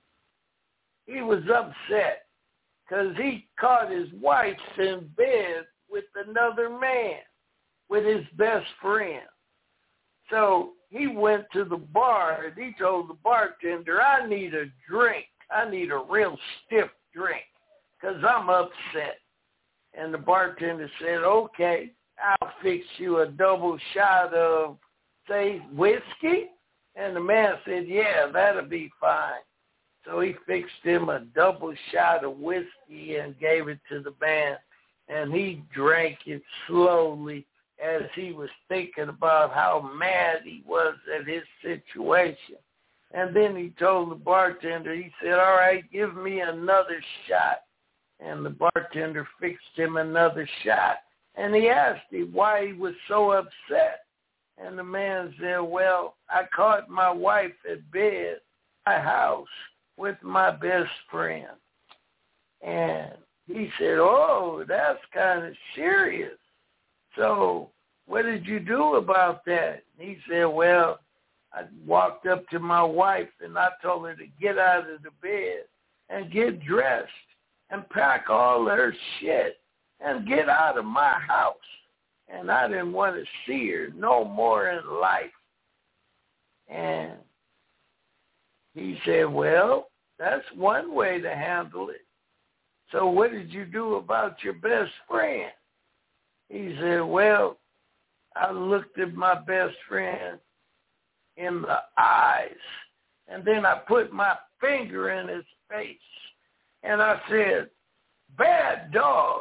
upset because he caught his wife in bed with another man, with his best friend. So he went to the bar, and he told the bartender, I need a drink. I need a real stiff drink because I'm upset. And the bartender said, okay, I'll fix you a double shot of, say, whiskey. And the man said, yeah, that'll be fine. So he fixed him a double shot of whiskey and gave it to the man. And he drank it slowly as he was thinking about how mad he was at his situation. And then he told the bartender, he said, all right, give me another shot. And the bartender fixed him another shot. And he asked him why he was so upset. And the man said, well, I caught my wife at bed, my house, with my best friend. And he said, oh, that's kind of serious. So what did you do about that? And he said, well, I walked up to my wife and I told her to get out of the bed and get dressed and pack all her shit and get out of my house. And I didn't want to see her no more in life. And he said, well, that's one way to handle it. So what did you do about your best friend? He said, well, I looked at my best friend in the eyes, and then I put my finger in his face, and I said, bad dog.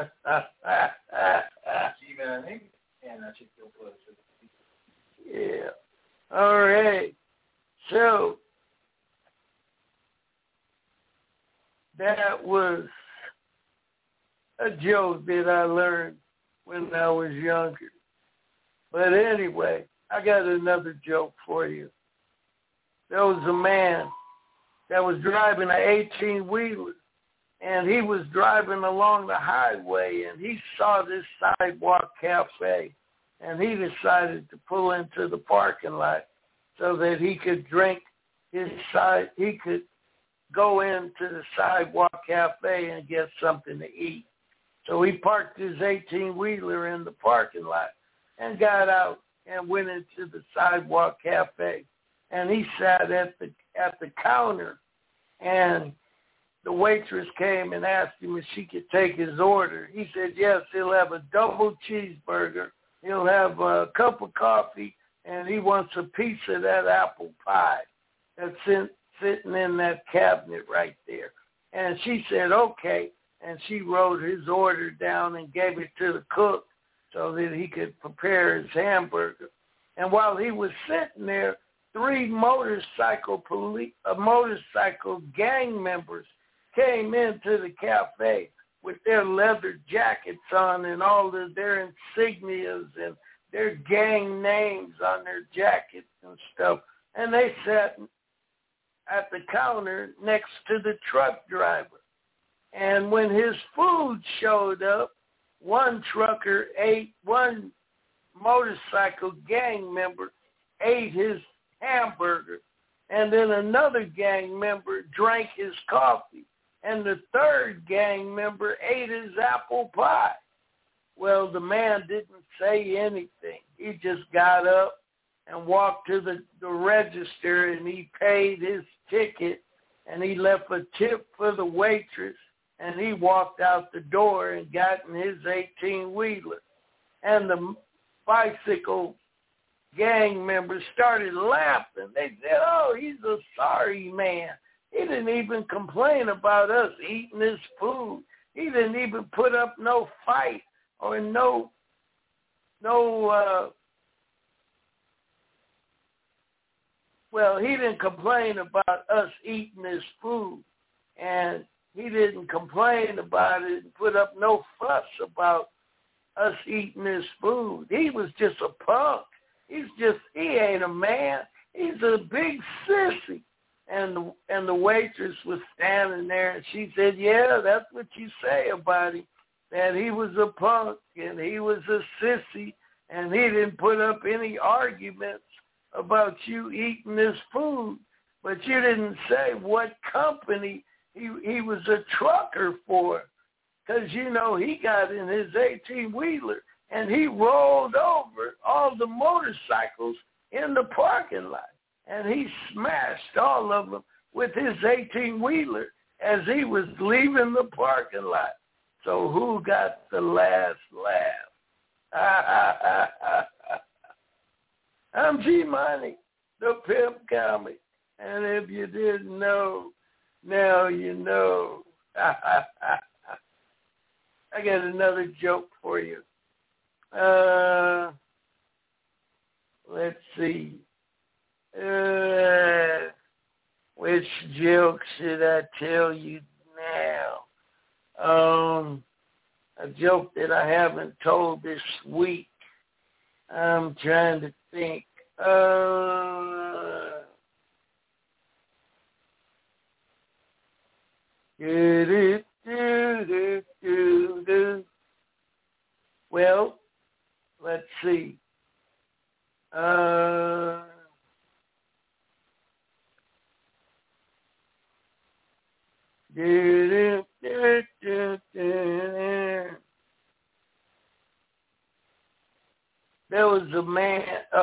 Yeah. All right. So that was a joke that I learned when I was younger. But anyway, I got another joke for you. There was a man that was driving an 18-wheeler, and he was driving along the highway, and he saw this sidewalk cafe, and he decided to pull into the parking lot so that he could he could go into the sidewalk cafe and get something to eat. So he parked his 18-wheeler in the parking lot and got out and went into the sidewalk cafe. And he sat at the counter, and the waitress came and asked him if she could take his order. He said, yes, he'll have a double cheeseburger, he'll have a cup of coffee, and he wants a piece of that apple pie that's sitting in that cabinet right there. And she said, okay. And she wrote his order down and gave it to the cook so that he could prepare his hamburger. And while he was sitting there, 3 motorcycle gang members came into the cafe with their leather jackets on and all of their insignias and their gang names on their jackets and stuff. And they sat at the counter next to the truck driver. And when his food showed up, one motorcycle gang member ate his hamburger, and then another gang member drank his coffee, and the third gang member ate his apple pie. Well, the man didn't say anything. He just got up and walked to the register, and he paid his ticket, and he left a tip for the waitress, and he walked out the door and got in his 18-wheeler. And the bicycle gang members started laughing. They said, oh, he's a sorry man. He didn't even complain about us eating his food. He didn't even put up no fight or he didn't complain about us eating his food. And he didn't complain about it and put up no fuss about us eating his food. He was just a punk. He ain't a man. He's a big sissy. And the waitress was standing there, and she said, yeah, that's what you say about him, that he was a punk and he was a sissy, and he didn't put up any arguments about you eating his food. But you didn't say what company he was a trucker for, because, you know, he got in his 18-wheeler and he rolled over all the motorcycles in the parking lot, and he smashed all of them with his 18-wheeler as he was leaving the parking lot. So who got the last laugh? I'm G-Money, the Pimp Comic, and if you didn't know, now you know. I got another joke for you. Let's see. Which joke should I tell you now? A joke that I haven't told this week. I'm trying to think. Well, let's see. There was a man,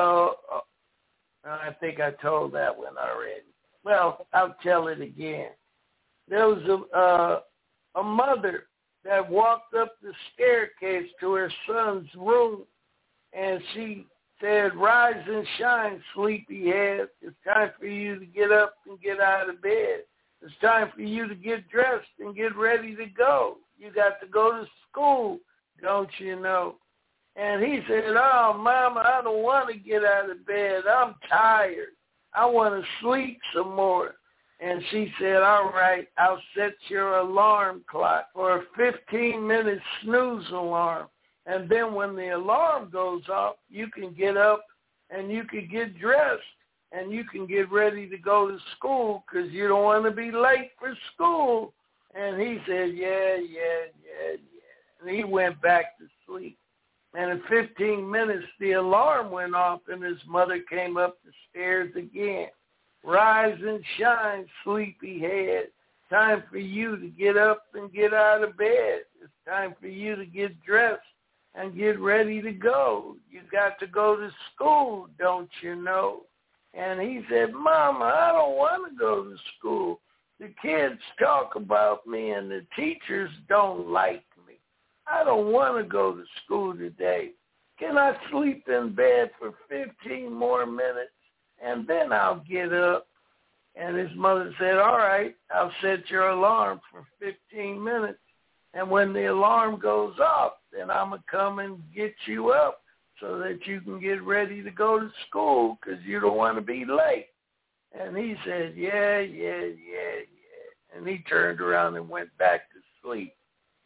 I think I told that one already. Well, I'll tell it again. There was a mother that walked up the staircase to her son's room, and she said, rise and shine, sleepyhead. It's time for you to get up and get out of bed. It's time for you to get dressed and get ready to go. You got to go to school, don't you know? And he said, oh, Mama, I don't want to get out of bed. I'm tired. I want to sleep some more. And she said, all right, I'll set your alarm clock for a 15-minute snooze alarm. And then when the alarm goes off, you can get up and you can get dressed and you can get ready to go to school because you don't want to be late for school. And he said, yeah. And he went back to sleep. And in 15 minutes, the alarm went off and his mother came up the stairs again. Rise and shine, sleepyhead. Time for you to get up and get out of bed. It's time for you to get dressed and get ready to go. You got to go to school, don't you know? And he said, Mama, I don't want to go to school. The kids talk about me and the teachers don't like me. I don't want to go to school today. Can I sleep in bed for 15 more minutes and then I'll get up? And his mother said, all right, I'll set your alarm for 15 minutes. And when the alarm goes off, then I'm going to come and get you up so that you can get ready to go to school because you don't want to be late. And he said, yeah. And he turned around and went back to sleep.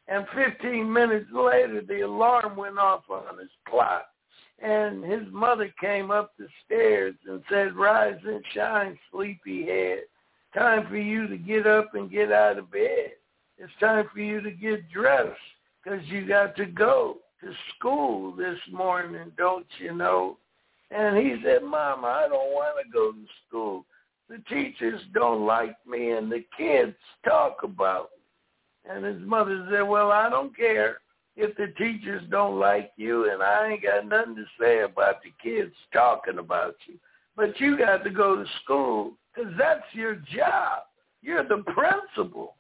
And 15 minutes later, the alarm went off on his clock. And his mother came up the stairs and said, "Rise and shine, sleepyhead. Time for you to get up and get out of bed. It's time for you to get dressed because you got to go to school this morning, don't you know?" And he said, "Mama, I don't want to go to school. The teachers don't like me and the kids talk about me." And his mother said, "Well, I don't care if the teachers don't like you, and I ain't got nothing to say about the kids talking about you. But you got to go to school because that's your job. You're the principal."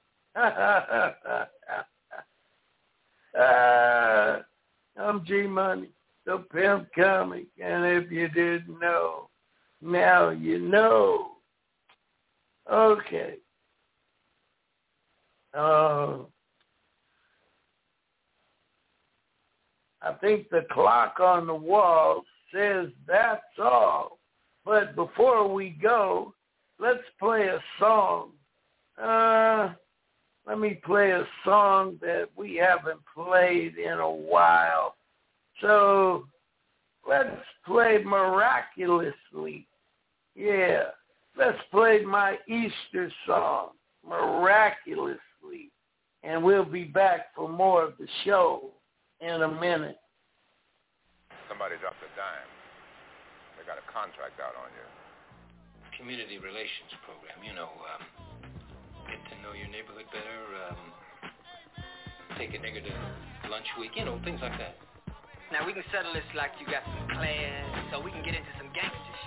I'm G-Money, the Pimp Comic, and if you didn't know, now you know. Okay. I think the clock on the wall says that's all. But before we go, let's play a song. Let me play a song that we haven't played in a while. So let's play Miraculously. Yeah, let's play my Easter song, Miraculously. And we'll be back for more of the show in a minute. Somebody dropped a dime. They got a contract out on you. Community relations program, get to know your neighborhood better, take a nigger to lunch week, things like that. Now we can settle this like you got some class, so we can get into some gangster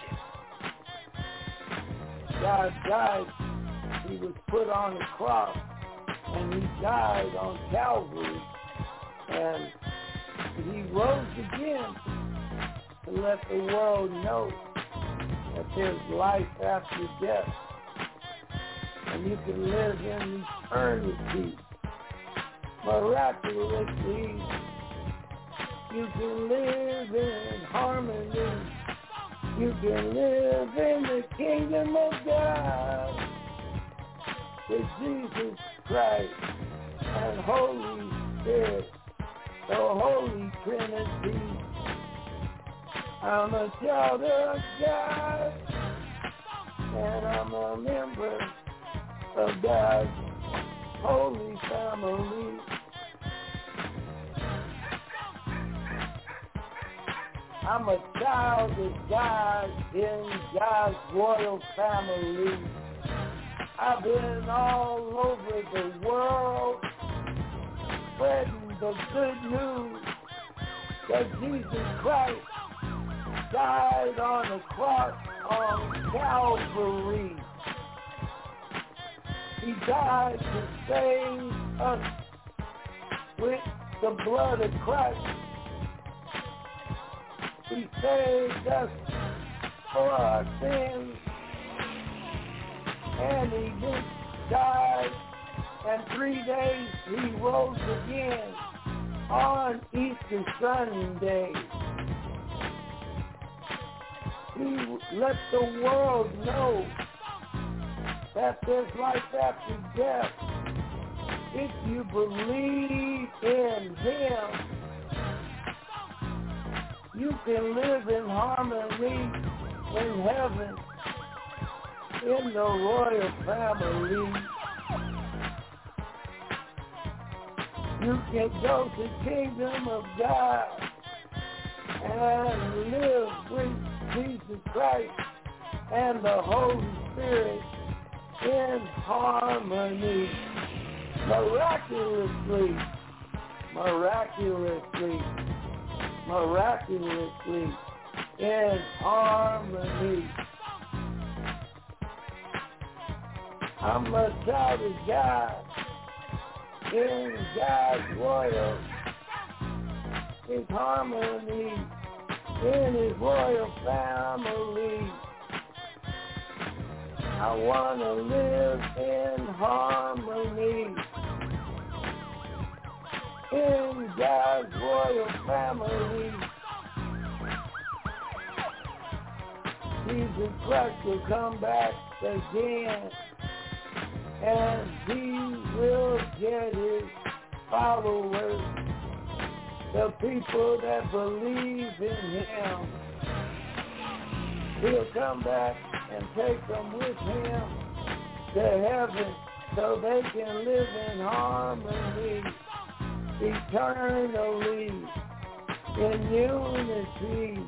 shit. God died. He was put on the cross, and he died on Calvary, and he rose again to let the world know that there's life after death, and you can live in eternity. Miraculously, you can live in harmony. You can live in the kingdom of God with Jesus Christ and Holy Spirit, the Holy Trinity. I'm a child of God, and I'm a member of God's holy family. I'm a child of God in God's royal family. I've been all over the world spreading the good news that Jesus Christ died on the cross on Calvary. He died to save us with the blood of Christ. He saved us for our sins, and he did die, and 3 days he rose again on Easter Sunday. He let the world know that there's life after death. If you believe in him, you can live in harmony in heaven, in the royal family. You can go to the kingdom of God and live with Jesus Christ and the Holy Spirit in harmony. Miraculously, in harmony. I'm a child of God in God's royal, his harmony, in his royal family. I want to live in harmony in God's royal family. Jesus Christ will come back again, and he will get his followers, the people that believe in him. He'll come back and take them with him to heaven so they can live in harmony, eternally, in unity.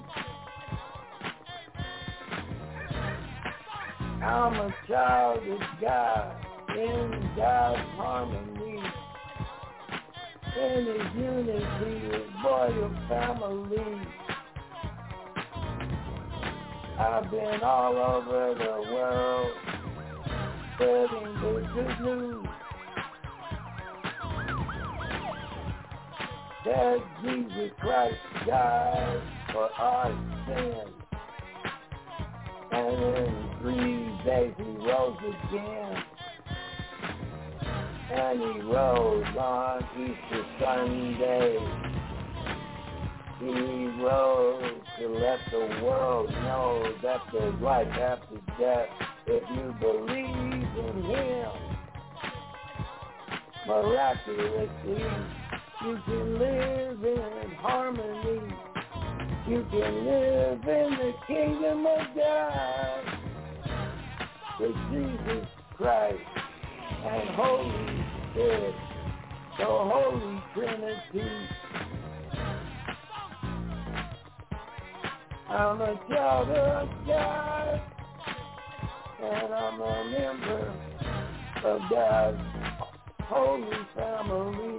I'm a child of God, in God's harmony, in his unity with royal family. I've been all over the world spreading the good news that Jesus Christ died for our sins, and in 3 days he rose again, and he rose on Easter Sunday. He rose to let the world know that there's life after death if you believe in him. Miraculously, you can live in harmony. You can live in the kingdom of God with Jesus Christ and Holy Spirit, the Holy Trinity. I'm a child of God, and I'm a member of God's holy family.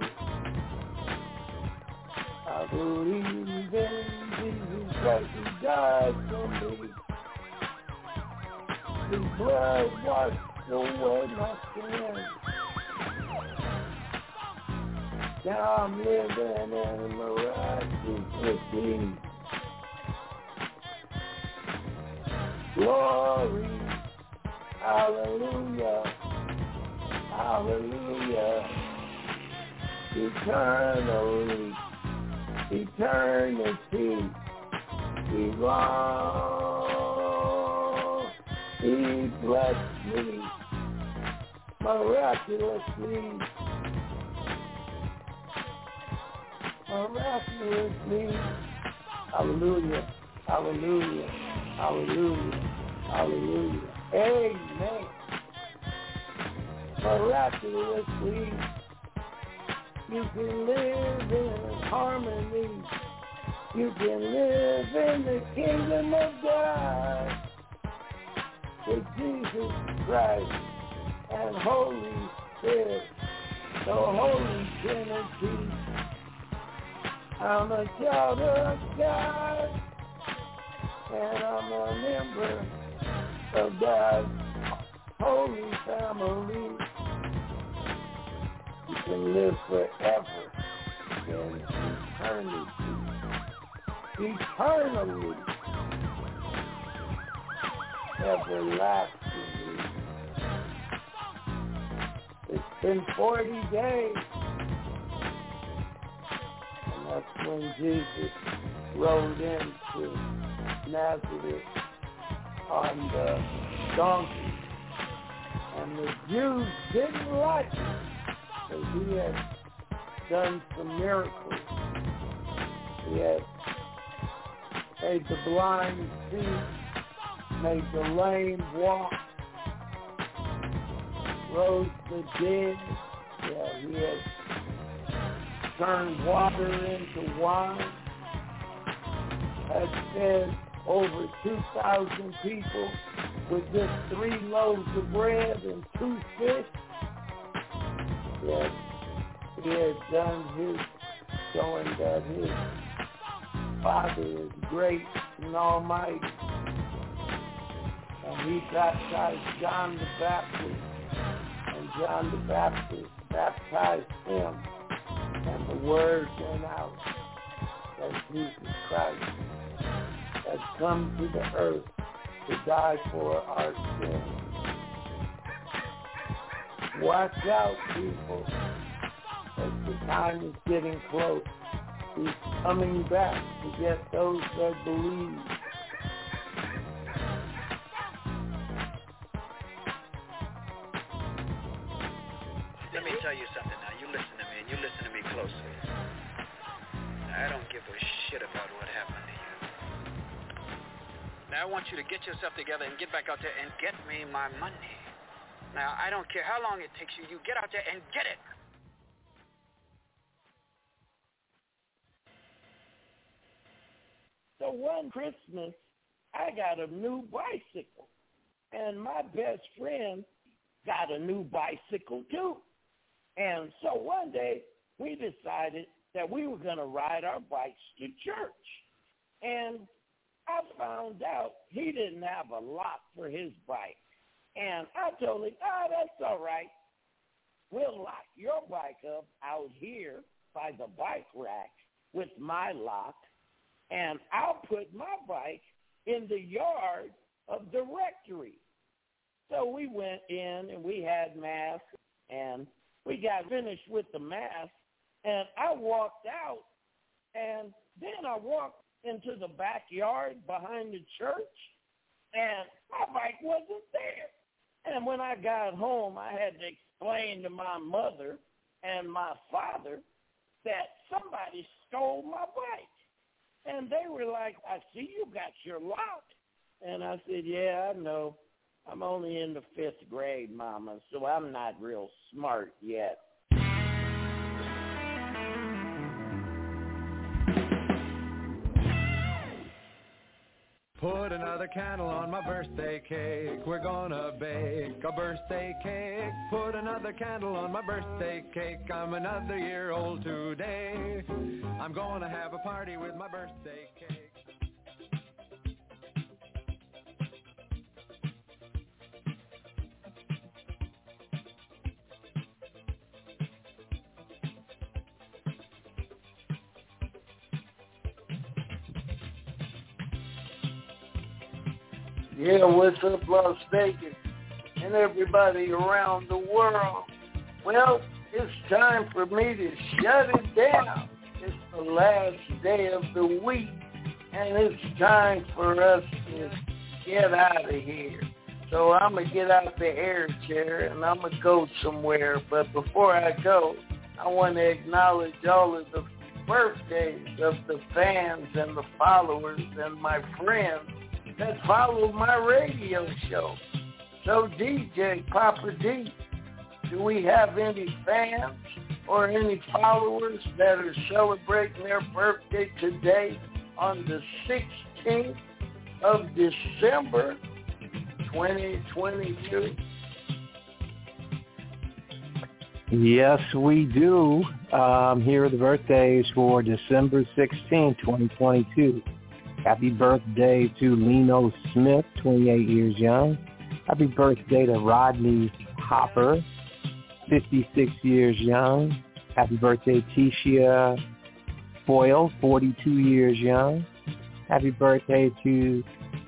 I believe in Jesus Christ who died for me. His blood washed away my sins. Now I'm living in miraculous. Glory, hallelujah, hallelujah, eternally, eternity, he blessed me miraculously, miraculously, hallelujah, hallelujah, hallelujah, hallelujah, amen. Miraculously, you can live in harmony. You can live in the kingdom of God with Jesus Christ and Holy Spirit, the Holy Trinity. I'm a child of God, and I'm a member of God's holy family. You can live forever in eternity, eternally, everlastingly. It's been 40 days, and that's when Jesus rode into Nazareth on the donkey, and the Jews didn't like it because he had done some miracles. He had made the blind see, made the lame walk, rose the dead. Yeah, he had turned water into wine, had fed over 2,000 people with just 3 loaves of bread and 2 fish. Yes, he had done his, showing that his Father is great and almighty. And he baptized John the Baptist, and John the Baptist baptized him, and the word went out that Jesus Christ had come to the earth to die for our sins. Watch out, people, as the time is getting close. He's coming back to get those that believe. Let me tell you something now. You listen to me, and you listen to me closely. I don't give a shit about what happened to you. Now, I want you to get yourself together and get back out there and get me my money. Now, I don't care how long it takes you. You get out there and get it. So one Christmas, I got a new bicycle, and my best friend got a new bicycle too. And so one day, we decided that we were going to ride our bikes to church. And I found out he didn't have a lock for his bike. And I told him, that's all right. We'll lock your bike up out here by the bike rack with my lock, and I'll put my bike in the yard of the rectory. So we went in and we had mass, and we got finished with the mass, and I walked out, and then I walked into the backyard behind the church, and my bike wasn't there. And when I got home, I had to explain to my mother and my father that somebody stole my bike. And they were like, I see you got your lock. And I said, yeah, I know. I'm only in the 5th grade, Mama, so I'm not real smart yet. Put another candle on my birthday cake. We're gonna bake a birthday cake. Put another candle on my birthday cake. I'm another year old today. I'm gonna have a party with my birthday cake. Yeah, what's up, Las Vegas, and everybody around the world? Well, it's time for me to shut it down. It's the last day of the week, and it's time for us to get out of here. So I'm going to get out the air chair, and I'm going to go somewhere. But before I go, I want to acknowledge all of the birthdays of the fans and the followers and my friends that follow my radio show. So DJ Papa D, do we have any fans or any followers that are celebrating their birthday today on the 16th of December, 2022? Yes, we do. Here are the birthdays for December 16, 2022. Happy birthday to Leno Smith, 28 years young. Happy birthday to Rodney Hopper, 56 years young. Happy birthday, Tisha Foyle, 42 years young. Happy birthday to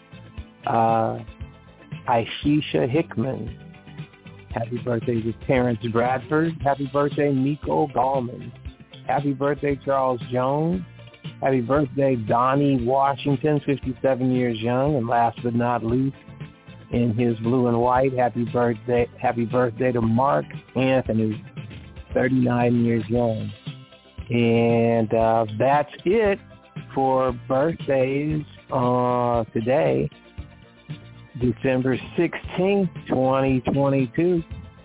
Aishisha Hickman. Happy birthday to Terrence Bradford. Happy birthday, Nico Gallman. Happy birthday, Charles Jones. Happy birthday, Donnie Washington, 57 years young. And last but not least, in his blue and white, happy birthday to Mark Anthony, 39 years young. And that's it for birthdays today, December 16th, 2022.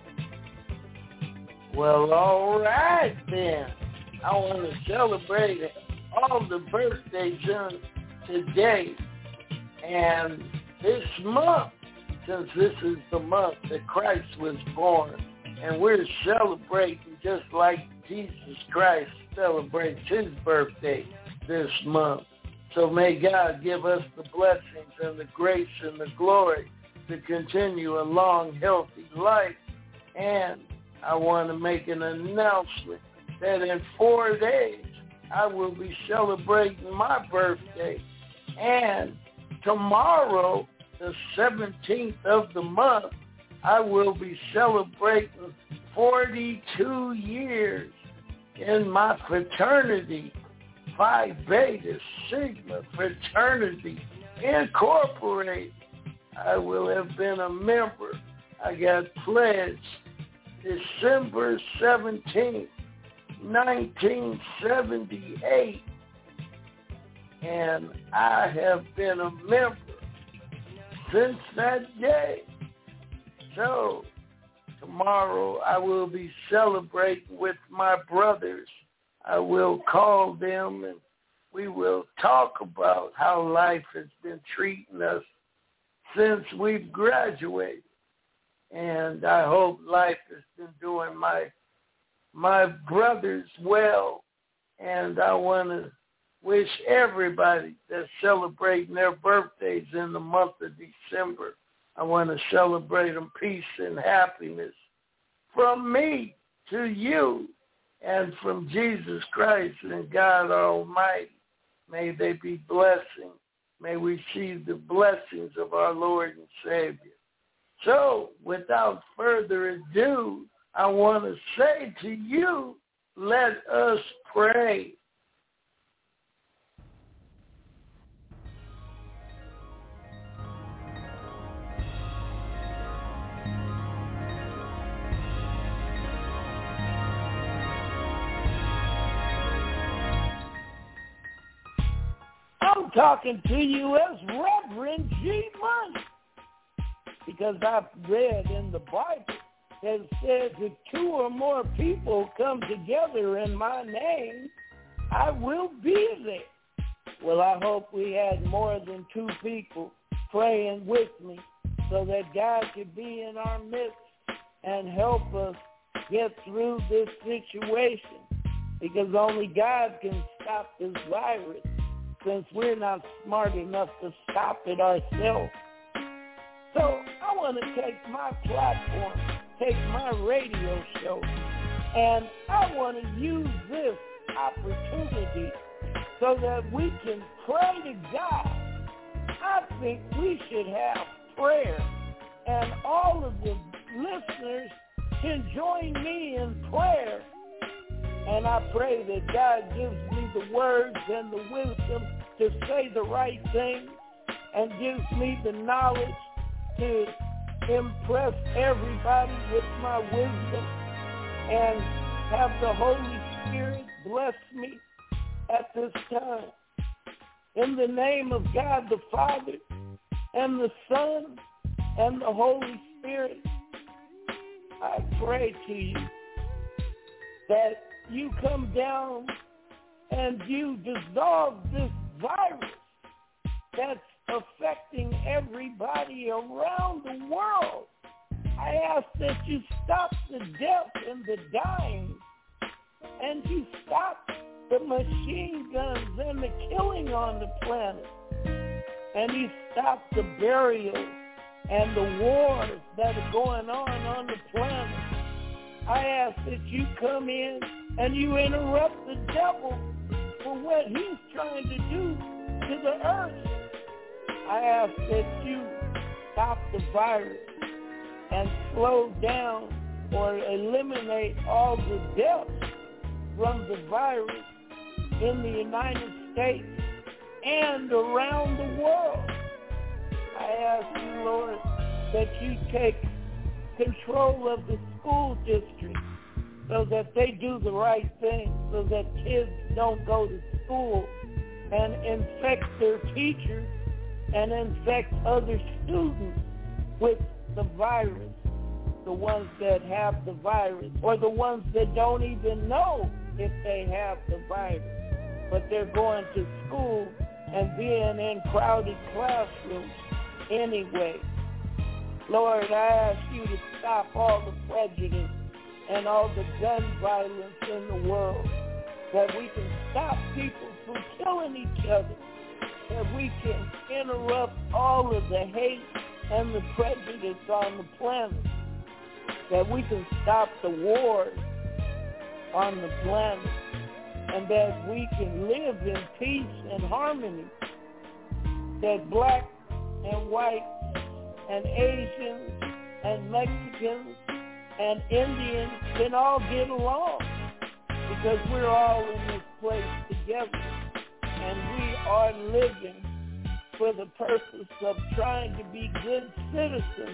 Well, all right then. I want to celebrate all the birthdays today and this month, since this is the month that Christ was born, and we're celebrating just like Jesus Christ celebrates his birthday this month. So may God give us the blessings and the grace and the glory to continue a long, healthy life. And I want to make an announcement that in 4 days, I will be celebrating my birthday. And tomorrow, the 17th of the month, I will be celebrating 42 years in my fraternity, Phi Beta Sigma Fraternity Incorporated. I will have been a member. I got pledged December 17th, 1978, and I have been a member since that day. So tomorrow I will be celebrating with my brothers. I will call them and we will talk about how life has been treating us since we've graduated. And I hope life has been doing my brothers well. And I want to wish everybody that's celebrating their birthdays in the month of December, I want to celebrate them peace and happiness from me to you and from Jesus Christ and God Almighty. May they be blessing. May we see the blessings of our Lord and Savior. So, without further ado, I want to say to you, let us pray. I'm talking to you as Reverend G. Money, because I've read in the Bible that it says if 2 or more people come together in my name, I will be there. Well, I hope we had more than 2 people praying with me so that God could be in our midst and help us get through this situation, because only God can stop this virus, since we're not smart enough to stop it ourselves. So I want to take my platform, take my radio show, and I want to use this opportunity so that we can pray to God. I think we should have prayer, and all of the listeners can join me in prayer. And I pray that God gives me the words and the wisdom to say the right thing, and gives me the knowledge to impress everybody with my wisdom, and have the Holy Spirit bless me at this time. In the name of God the Father and the Son and the Holy Spirit, I pray to you that you come down and you dissolve this virus that's affecting everybody around the world. I ask that you stop the death and the dying, and you stop the machine guns and the killing on the planet, and you stop the burials and the wars that are going on the planet. I ask that you come in and you interrupt the devil for what he's trying to do to the earth. I ask that you stop the virus and slow down or eliminate all the deaths from the virus in the United States and around the world. I ask you, Lord, that you take control of the school district so that they do the right thing, so that kids don't go to school and infect their teachers and infect other students with the virus, the ones that have the virus, or the ones that don't even know if they have the virus, but they're going to school and being in crowded classrooms anyway. Lord, I ask you to stop all the prejudice and all the gun violence in the world, that we can stop people from killing each other, that we can interrupt all of the hate and the prejudice on the planet, that we can stop the wars on the planet, and that we can live in peace and harmony, that black and white and Asians and Mexicans and Indians can all get along, because we're all in this place together, and we are living for the purpose of trying to be good citizens.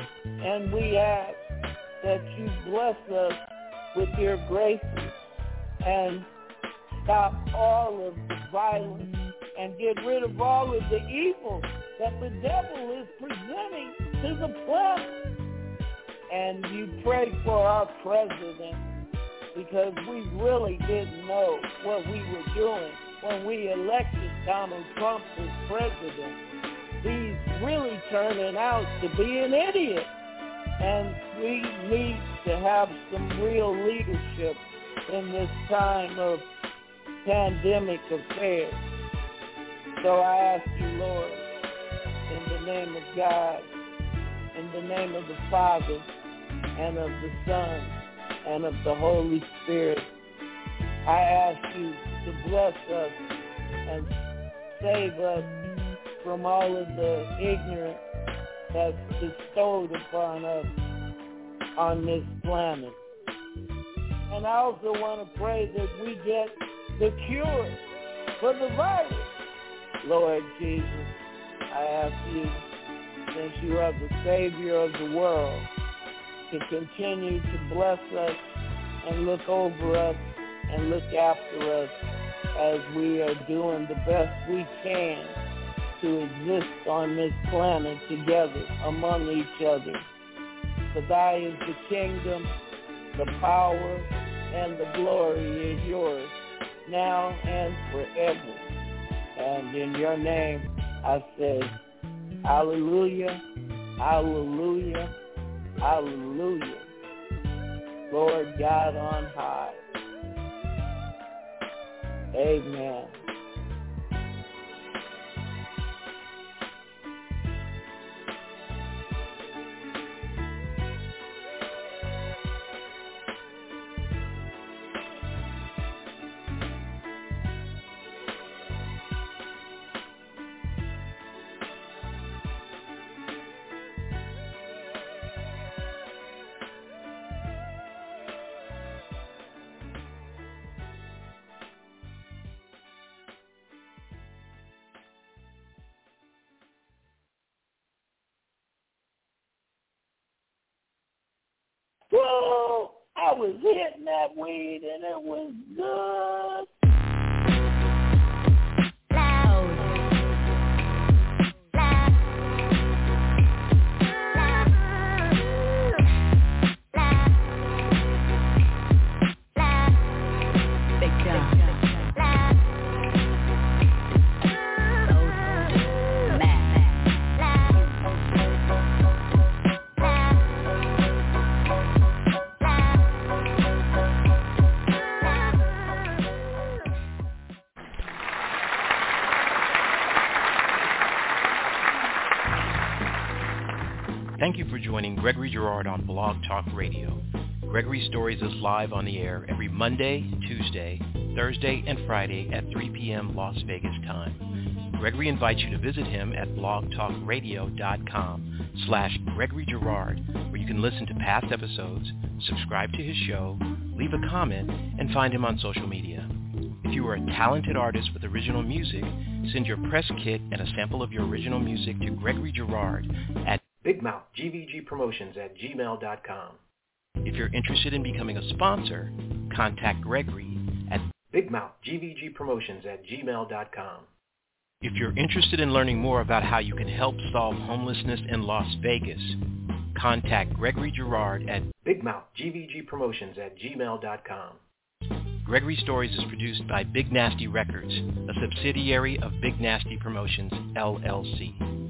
And we ask that you bless us with your graces and stop all of the violence and get rid of all of the evil that the devil is presenting to the planet. And you pray for our president, because we really didn't know what we were doing when we elected Donald Trump as president. He's really turning out to be an idiot. And we need to have some real leadership in this time of pandemic affairs. So I ask you, Lord, in the name of God, in the name of the Father, and of the Son, and of the Holy Spirit, I ask you to bless us and save us from all of the ignorance that's bestowed upon us on this planet. And I also want to pray that we get the cure for the virus. Lord Jesus, I ask you, since you are the Savior of the world, to continue to bless us and look over us and look after us as we are doing the best we can to exist on this planet together among each other. For thy is the kingdom, the power, and the glory is yours, now and forever. And in your name I say, hallelujah, hallelujah, hallelujah. Lord God on high. Amen. Whoa, I was hitting that weed and it was good. Thank you for joining Gregory Girard on Blog Talk Radio. Gregory Stories is live on the air every Monday, Tuesday, Thursday, and Friday at 3 p.m. Las Vegas time. Gregory invites you to visit him at blogtalkradio.com/Gregory Girard, where you can listen to past episodes, subscribe to his show, leave a comment, and find him on social media. If you are a talented artist with original music, send your press kit and a sample of your original music to Gregory Girard at BigMouthGVGPromotions@gmail.com. If you're interested in becoming a sponsor, contact Gregory at BigMouthGVGPromotions@gmail.com. If you're interested in learning more about how you can help solve homelessness in Las Vegas, contact Gregory Girard at BigMouthGVGPromotions@gmail.com. Gregory Stories is produced by Big Nasty Records, a subsidiary of Big Nasty Promotions, LLC.